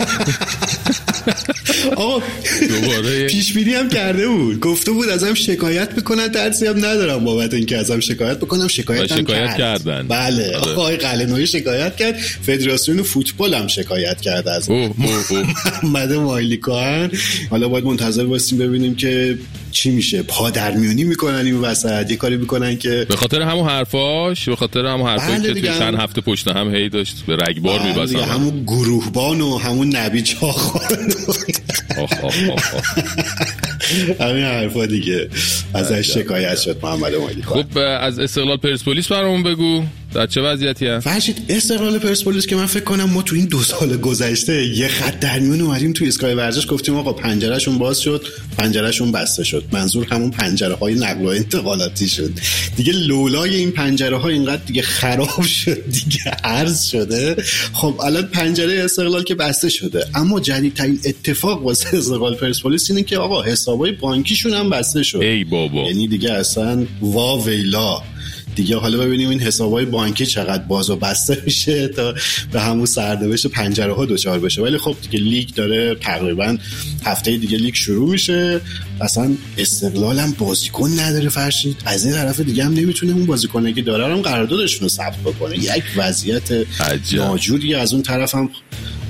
آقا دوباره پیش بینی هم کرده بود، گفته بود ازم شکایت میکنن، درسی هم ندارم بابت اینکه ازم شکایت بکنم. شکایت کردن. بله آقای قلعه‌نویی شکایت کرد، فدراسیون فوتبال هم شکایت کرد از محمد مایلی کوهن. حالا باید منتظر باشیم ببینیم که چی میشه. پادرمیونی میکنن این وسط، یه کاری میکنن که به خاطر همون حرفاش، به خاطر همون حرفایی که تو چند هفته پشت هم هی داشت به رگبار میبسن، همون گروهبان و همون نبی چاخان همین حرفا دیگه ازش شکایت شد محمد مایلی کوهن. خب از استقلال پرسپولیس برامون بگو در چه وضعیتی هست؟ فرشید استقلال پرسپولیس که من فکر کنم ما تو این 2 سال گذشته یه خط در میون اومدیم تو ایستگاه ورزش گفتیم آقا پنجرهشون باز شد، پنجرهشون بسته شد. منظور همون پنجره‌های نقل و انتقالاتی شد دیگه. لولای این پنجره‌ها اینقدر دیگه خراب شد دیگه، عرض شده. خب الان پنجره استقلال که بسته شده، اما جدیدترین اتفاق واسه استقلال پرسپولیس اینه که آقا حسابای بانکیشون هم بسته شد. ای بابا، یعنی دیگه اصلا وا ویلا دیگه. حالا ببینیم این حسابای بانکی چقدر باز و بسته میشه تا به همون سرنوشت پنجره ها دوچار بشه. ولی خب دیگه لیگ داره، تقریبا هفته دیگه لیگ شروع میشه. اصلا استقلال هم بازیکن نداره فرشید، از این طرف دیگه هم نمیتونه اون بازیکنی که داره هم قراردادشون رو ثبت بکنه. یک وضعیت ناجوری. از اون طرف هم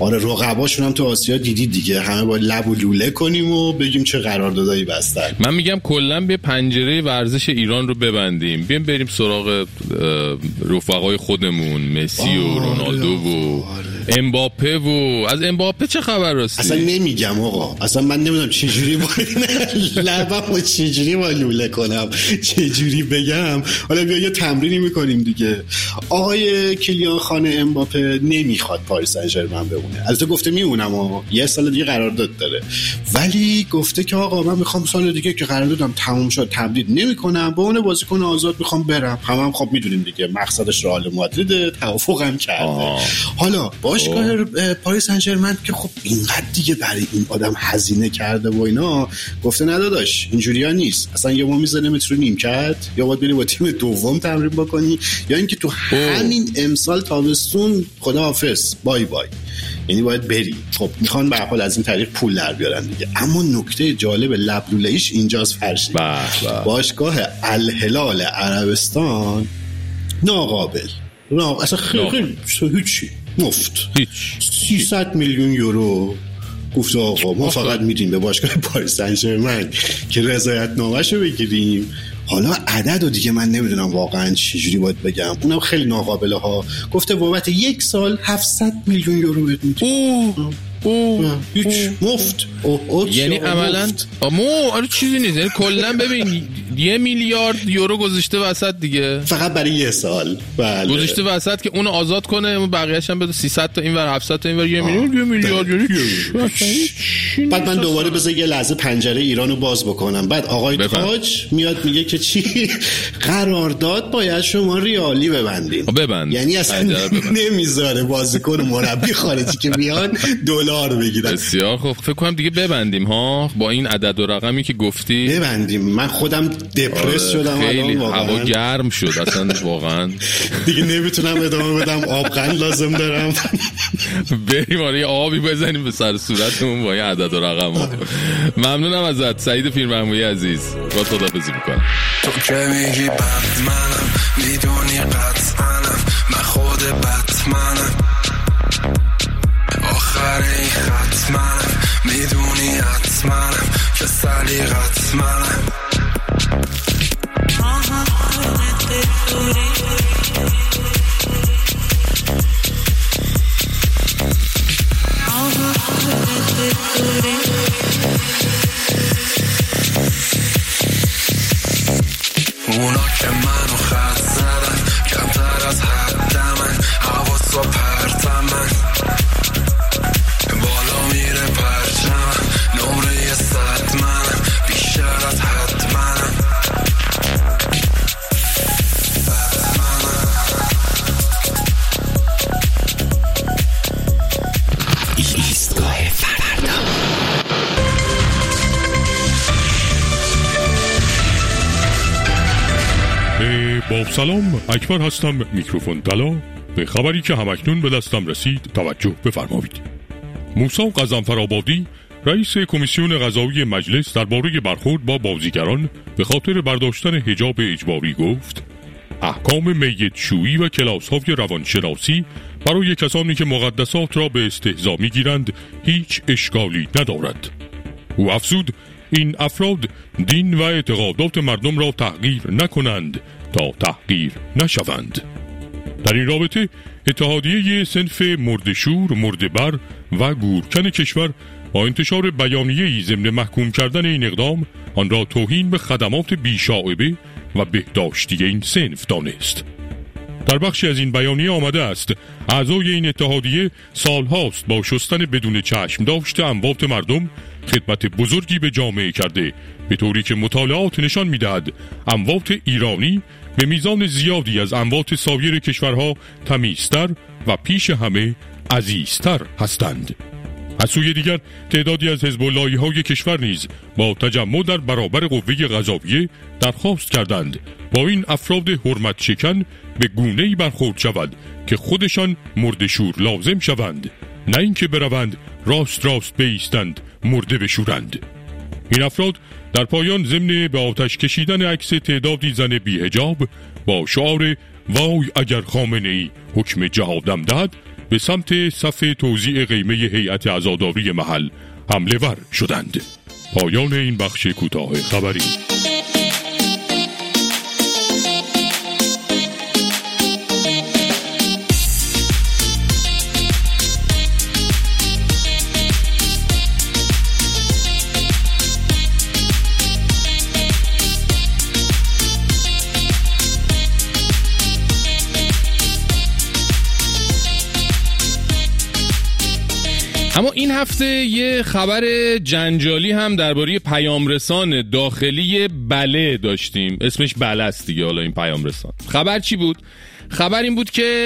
آره رقباشون هم تو آسیا دیدید دیگه، همه با لب و لوله کنیم و بگیم چه قراردادایی بستن. من میگم کلا به پنجره ورزش ایران رو ببندیم، بریم سراغ رفقای خودمون، مسی و رونالدو و امباپه. و از امباپه چه خبر راستی؟ اصلا نمیگم آقا، اصلا من نمیدونم چجوری لبم و چجوری با لوله کنم، چجوری بگم. حالا بیا یه تمرینی میکنیم دیگه. آقای کلیان خان امباپه نمیخواد پاریس سن ژرمن بمونه. البته گفته میمونم و یه سال دیگه قرارداد داره، ولی گفته که آقا من میخوام سال دیگه که قراردادم تموم شد تمدید نمیکنم، به اون بازیکن آزاد میخوام برم. هم خب میدونیم دیگه مقصدش رئال مادرید، توافقم کرده. حالا باشگاه پاریس سن ژرمن که خب اینقدر دیگه برای این آدم هزینه کرده و اینا، گفته نه داداش اینجوریه نیست، اصلا یا ما میذاریم تو نیمکت یا باید بری با تیم دوم تمرین بکنی، یا اینکه تو همین امسال تابستون خداحافظ بای بای، یعنی باید بری. خب میخوان به هر حال از این طریق پول در بیارن دیگه. اما نکته جالب لبلوله‌ایش اینجاست فرشید، باشگاه الهلال عربستان ناقابل اصلا خیلی هیچی مفت 300 میلیون یورو گفت آقا ما فقط میدیم به باشگاه پاریس سن ژرمن که رضایت نامه‌شو بگیریم. حالا عدد رو دیگه من نمیدونم واقعا چجوری باید بگم، اونم خیلی ناقابله ها. گفته بابت 1 سال 700 میلیون یورو بهت میدیم. هیچ مفت. یعنی عملا آره چیزی نیست، یعنی کلا ببین 1 میلیارد یورو گذاشته وسط دیگه، فقط برای 1 سال. بله گذاشته وسط که اونو آزاد کنه و بقیه‌اش هم بده 300 تا اینور 700 تا اینور 1 میلیارد یورو. بعد من دوباره بذار یه لحظه پنجره ایرانو باز بکنم. بعد آقای تاج میاد میگه که چی قرارداد باید شما ریالی ببندین. یعنی اصلا نمیذاره بازیکن مربی خارجی که بیان دلار بگیرن. بسیار خب فکر کنم دیگه ببندیم ها، با این عدد و رقمی که گفتی ببندیم. من خودم دپرس شدم، خیلی هوا گرم شد اصلا واقعا دیگه نمیتونم ادامه بدم، آبغن لازم دارم. بریم آره آبی بزنیم به سر صورتمون با این عدد و رقم ها. ممنونم ازت سعید پیرمحمودی عزیز، با خداحافظی میکنم. تو که میگی بتمنم، میدونی قطعنم، من خود بتمنم، آخر این خط منم، میدونی حتمنم که سلیقت منم. اونا که منو خط زدن کمتر از حد من، حواس و پرتمن بالا میره پرچمم، نمره 100 منم، بیشتر از حد منم. ایستگاه فردا. با سلام، اکبر هستم، میکروفون طلا. به خبری که همکنون به دستم رسید توجه بفرمایید. موسی غضنفرآبادی رئیس کمیسیون قضایی مجلس درباره برخورد با بازیگران به خاطر برداشتن حجاب اجباری گفت احکام میت‌شویی و کلاس‌های روانشناسی برای کسانی که مقدسات را به استهزا می‌گیرند هیچ اشکالی ندارد. او افزود این افراد دین و اعتقادات مردم را تحقیر نکنند تا تحقیر نشوند. در این رابطه اتحادیه صنف مردشور، مردبر و گورکن کشور با انتشار بیانیه‌ای ضمن محکوم کردن این اقدام آن را توهین به خدمات بی‌شائبه و بهداشتی این صنف دانست. در بخشی از این بیانیه آمده است اعضای این اتحادیه سالهاست با شستن بدون چشم داشت اموات مردم خدمت بزرگی به جامعه کرده، به طوری که مطالعات نشان می‌دهد اموات ایرانی به میزان زیادی از اموات سایر کشورها تمیزتر و پیش همه عزیزتر هستند. از سوی دیگر تعدادی از حزب‌اللهی‌های کشور نیز با تجمع در برابر قوه قضاییه درخواست کردند با این افراد حرمت شکن به گونه‌ای برخورد شود که خودشان مردشور لازم شوند، نه اینکه بروند راست بایستند مرده بشورند. این افراد در پایان ضمن به آتش کشیدن عکس تعدادی زن بی‌حجاب با شعار وای اگر خامنه‌ای حکم جهادم دهد به سمت صف توزیع قیمه هیئت عزاداری محل حمله ور شدند. پایان این بخش کوتاه خبری. اما این هفته یه خبر جنجالی هم درباره پیامرسان داخلی بله داشتیم. اسمش بله است دیگه. حالا این پیامرسان خبر چی بود؟ خبر این بود که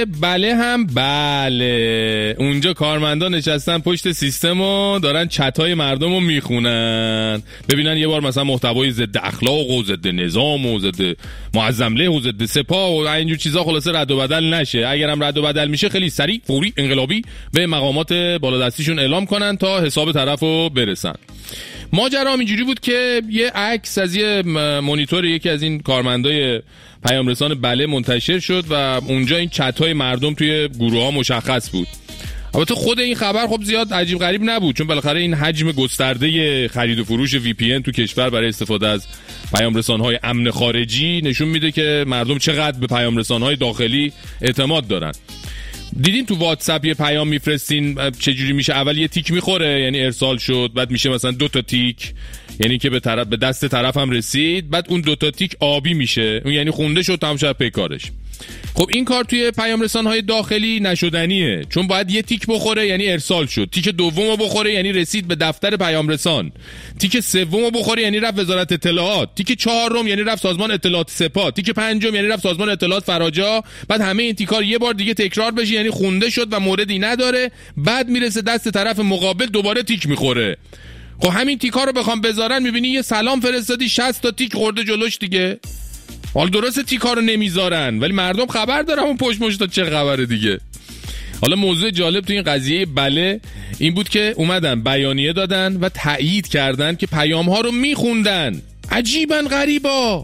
بله اونجا کارمندان نشستن پشت سیستم و دارن چتای مردم رو میخونن ببینن یه بار مثلا محتوای ضد اخلاق و ضد نظام و ضد معظمله و ضد سپاه و اینجور چیزا خلاصه رد و بدل نشه. اگرم رد و بدل میشه خیلی سریع فوری انقلابی به مقامات بالادستیشون اعلام کنن تا حساب طرفو برسن. ماجرا اینجوری بود که یه عکس از یه مانیتور یکی از این کارمندای پیامرسان بله منتشر شد و اونجا این چت‌های مردم توی گروه‌ها مشخص بود. البته خود این خبر خب زیاد عجیب غریب نبود چون بالاخره این حجم گسترده خرید و فروش VPN تو کشور برای استفاده از پیامرسان‌های امن خارجی نشون میده که مردم چقدر به پیامرسان‌های داخلی اعتماد دارن. دیدین تو واتساپ یه پیام میفرستین چجوری میشه؟ اول یه تیک میخوره یعنی ارسال شد، بعد میشه مثلا 2 تا تیک یعنی که به دست طرف هم رسید، بعد اون 2 تا تیک آبی میشه اون یعنی خونده شد تمام شد پیکارش. خب این کار توی پیام رسان‌های داخلی نشدنیه چون باید یه تیک بخوره یعنی ارسال شد، تیک دومو بخوره یعنی رسید به دفتر پیام رسان، تیک سومو بخوره یعنی رفت وزارت اطلاعات، تیک چهارم یعنی رفت سازمان اطلاعات سپاه، تیک پنجم یعنی رفت سازمان اطلاعات فراجا، بعد همه این تیکار یه بار دیگه تکرار بشه یعنی خونده شد و موردی نداره، بعد میرسه دست طرف مقابل دوباره تیک میخوره. خب همین تیکا رو بخوام بذارن میبینی یه سلام فرستادی 60 تا تیک خورده جلوش دیگه. حالا درسته تیکا رو نمیذارن ولی مردم خبر دارن اون پشت مشتا چه خبره دیگه. حالا موضوع جالب تو این قضیه بله این بود که اومدن بیانیه دادن و تایید کردن که پیام ها رو میخوندن. عجیبا غریبا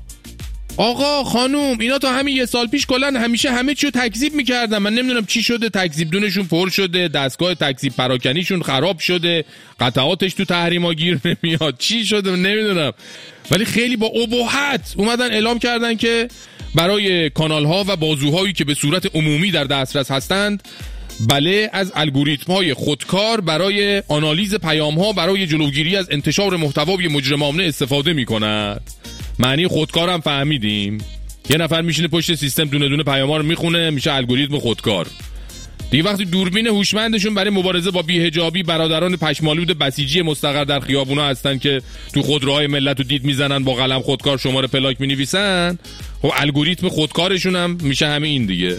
آقا خانوم اینا تا همین یه سال پیش کلن همیشه همه چیو تکذیب میکردن. من نمیدونم چی شده، تکذیب دونشون پر شده، دستگاه تکذیب پراکنیشون خراب شده، قطعاتش تو تحریما گیر نمیاد، چی شده نمیدونم، ولی خیلی با ابهت اومدن اعلام کردن که برای کانال ها و بازوهایی که به صورت عمومی در دسترس هستند بله از الگوریتم‌های خودکار برای آنالیز پیام‌ها برای جلوگیری از انتشار محتوای مجرمانه استفاده می‌کند. معنی خودکار هم فهمیدیم، یه نفر میشینه پشت سیستم دونه دونه پیام‌ها رو میخونه میشه الگوریتم خودکار دیگه. وقتی دوربین هوشمندشون برای مبارزه با بی‌حجابی برادران پشمالود بسیجی مستقر در خیابونا هستن که تو خودروهای ملت رو دید میزنن با قلم خودکار شماره پلاک مینویسن، خب الگوریتم خودکارشون هم میشه همه این دیگه.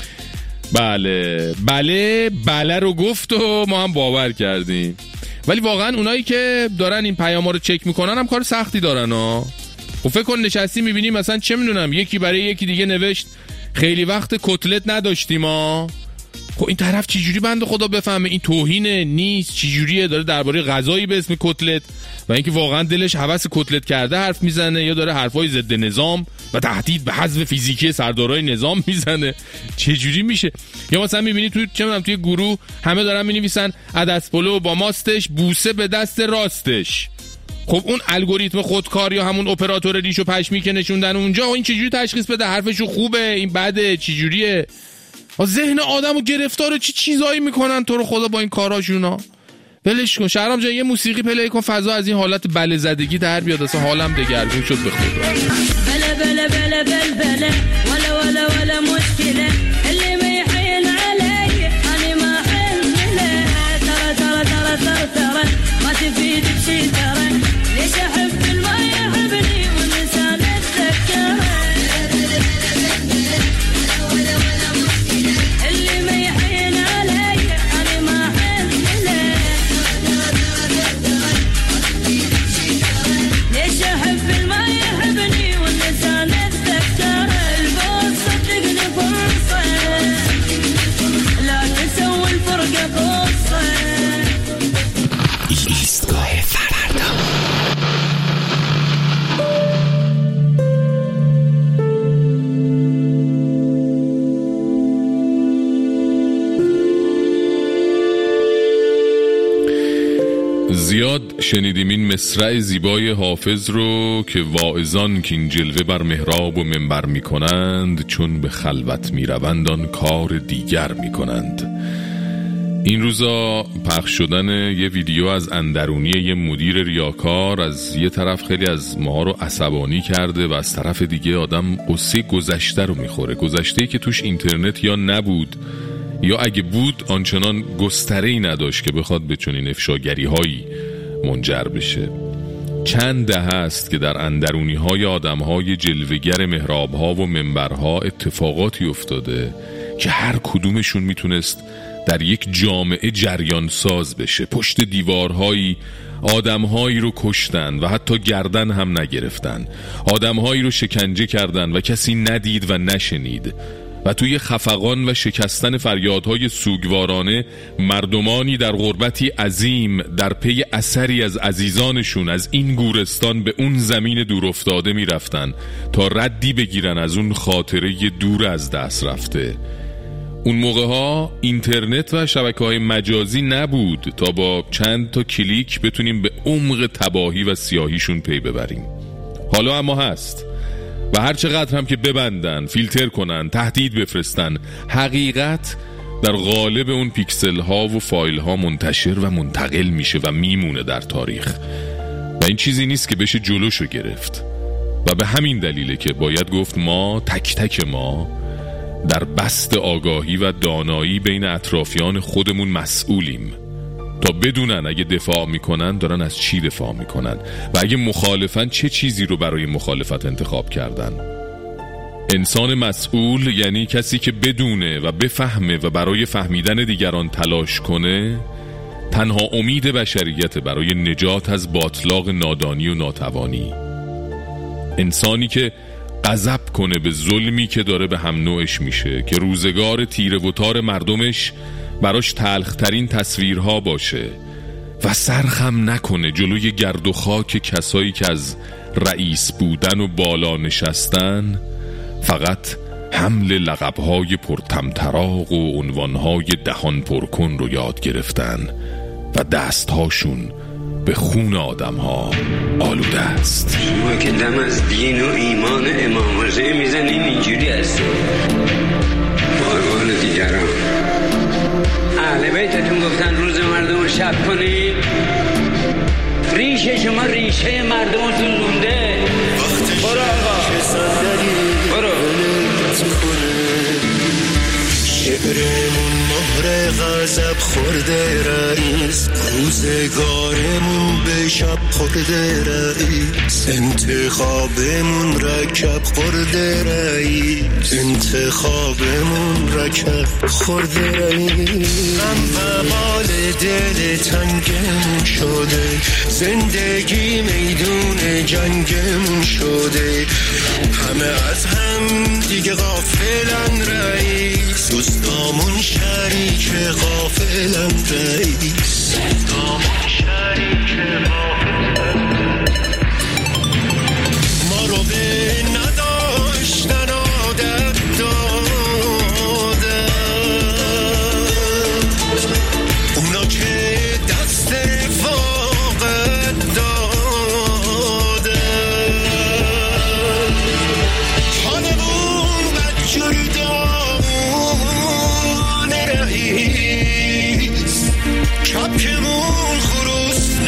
بله رو گفت و ما هم باور کردیم، ولی واقعا اونایی که دارن این پیاما رو چک میکنن هم کار سختی دارن ها. خب فکر کن نشستی میبینی مثلا چه میدونم یکی برای یکی دیگه نوشت خیلی وقت کتلت نداشتیم ها. خب این طرف چجوری بنده خدا بفهمه این توهینه نیست، چجوریه داره درباره غذایی به اسم کتلت و اینکه واقعا دلش هوس کتلت کرده حرف میزنه یا داره حرفای ضد نظام و تهدید به حذف فیزیکی سردارای نظام میزنه، چجوری میشه؟ یا مثلا میبینی تو چه میدونم توی گروه همه دارن مینویسن عدس پلو با ماستش بوسه به دست راستش. خب اون الگوریتم خودکار یا همون اپراتور ریش و پشمی که نشوندن اونجا این چجوری تشخیص بده حرفشو خوبه این بده چجوریه؟ ذهن آدمو گرفتار چی چیزایی میکنن تو رو خدا با این کاراشونا. ولش کن شهرام جان یه موسیقی پلی کن فضا از این حالت بله زدگی در بیاد، اصلا حالم دگرگون شد به خدا. بله بله بله بله بله ولا ولا ولا مشكله اللي ما يحيل علي انا ما حمله ترى ترى ترى ترى ترى ما تفيد بشي ترى ليش احب الما يحبني والانسان اتذكره زیاد شنیدیم این مصرع زیبای حافظ رو که واعظان که این جلوه بر محراب و منبر می کنند، چون به خلوت می روند آن کار دیگر می کنند. این روزا پخش شدن یه ویدیو از اندرونی یه مدیر ریاکار از یه طرف خیلی از ماها رو عصبانی کرده و از طرف دیگه آدم قصه گذشته رو میخوره، گذشته‌ای که توش اینترنت یا نبود یا اگه بود آنچنان گستره‌ای نداشت که بخواد به چنین افشاگری‌هایی منجر بشه. چند دهه است که در اندرونی‌های آدم‌های جلوه‌گر محراب‌ها و منبرها اتفاقاتی افتاده که هر کدومشون میتونست در یک جامعه جریان ساز بشه. پشت دیوارهایی آدمهایی رو کشتن و حتی گردن هم نگرفتن، آدمهایی رو شکنجه کردن و کسی ندید و نشنید و توی خفقان و شکستن فریادهای سوگوارانه مردمانی در غربتی عظیم در پی اثری از عزیزانشون از این گورستان به اون زمین دور افتاده می رفتن تا ردی بگیرن از اون خاطره دور از دست رفته. اون موقع ها اینترنت و شبکه‌های مجازی نبود تا با چند تا کلیک بتونیم به عمق تباهی و سیاهیشون پی ببریم. حالا اما هست و هر چقدر هم که ببندن، فیلتر کنن، تهدید بفرستن، حقیقت در قالب اون پیکسل ها و فایل ها منتشر و منتقل میشه و میمونه در تاریخ و این چیزی نیست که بشه جلوشو گرفت و به همین دلیله که باید گفت ما تک تک ما در بست آگاهی و دانایی بین اطرافیان خودمون مسئولیم تا بدونن اگه دفاع میکنن دارن از چی دفاع میکنن و اگه مخالفن چه چیزی رو برای مخالفت انتخاب کردن. انسان مسئول یعنی کسی که بدونه و بفهمه و برای فهمیدن دیگران تلاش کنه. تنها امید بشریت برای نجات از باطلاق نادانی و ناتوانی. انسانی که غضب کنه به ظلمی که داره به هم نوعش میشه، که روزگار تیره و تار مردمش براش تلخترین تصویرها باشه و سرخم نکنه جلوی گرد و خاک کسایی که از رئیس بودن و بالا نشستن فقط حمل لقبهای پرطمطراق و عنوانهای دهان پرکن رو یاد گرفتن و دستهاشون به خون آدم‌ها آلوده است. شما که دم از دین و ایمان امام حسین میزنین اینجوری هست. بارمان دیگران اهل بیتتون گفتن روز مردم رو شب کنید. ریشه شما ریشه مردمتون زونده. برو آقا برو. شعرمون مهر غضب خورده رئیس، روزگارمون به شب خورده رئیس، انتخابمون رکب خورده رئیس، انتخابمون رکب خورده رئیس. هم بقال دل تنگمون شده، زندگی میدون جنگمون شده، همه از هم دیگه غافلن رئیس، دوستامون شریک غافلن رئیس، دوستامون شریک غافلن. ما رو به نداشتن عادت دادن، اونا که دست رفاقت دادن، حالمون بدجوری کپکمون خروس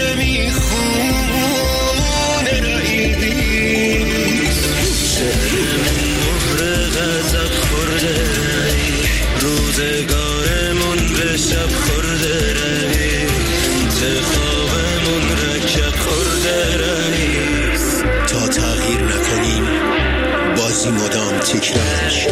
نمیخونه رئیس، شهرمون مهر غضب خورده رئیس، روزگارمون به شب خورده رئیس، انتخابمون رکب خورده رئیس. تا تغییر نکنیم بازی مدام تکرار میشه.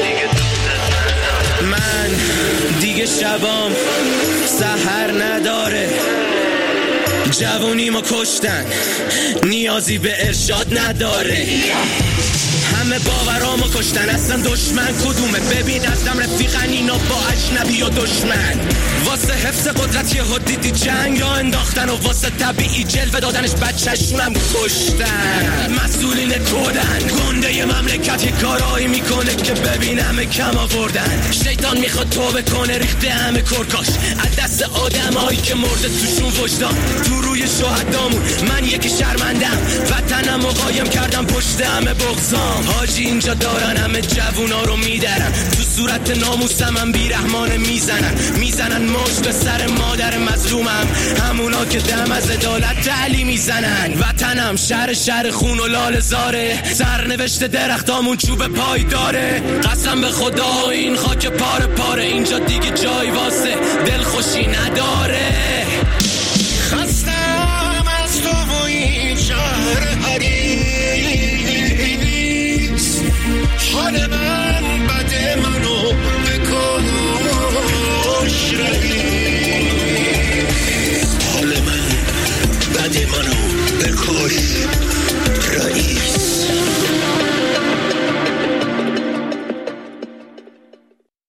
من دیگه شبام سحر نداره، جوونیمو کشتن نیازی به ارشاد نداره، همه باورامو کشتن اصلا دشمن کدومه؟ ببین ازم رفیقن اینا با اجنبی و دشمن، واسه حفظ قدرت یه دیدی جنگ را انداختن و واسه طبیعی جلوه دادنش بچه‌شونم کشتن. مسئولین کودن گنده ی مملکت یه کارایی میکنه که ببین همه کم آوردن، شیطان سلطان میخواد توبه کنه ریخته همه کرکاش از دست آدمایی که مرده توشون وجدان تو روی شهدامون من یکی شرمندم وطنم رو قایم کردم پشت همه بغضام حاجی اینجا دارن همه جوونا رو میدرن تو صورت ناموسم هم بیرحمانه میزنن مشت به سر مادر مظلومم همونا که دم از عدالت تعلی میزنن وطنم شهر خون و لال زاره سرنوشت درختامون چوب پای داره قسم به خدا این خاک پاره اینجا دیگه جای واسه دلخوشی نداره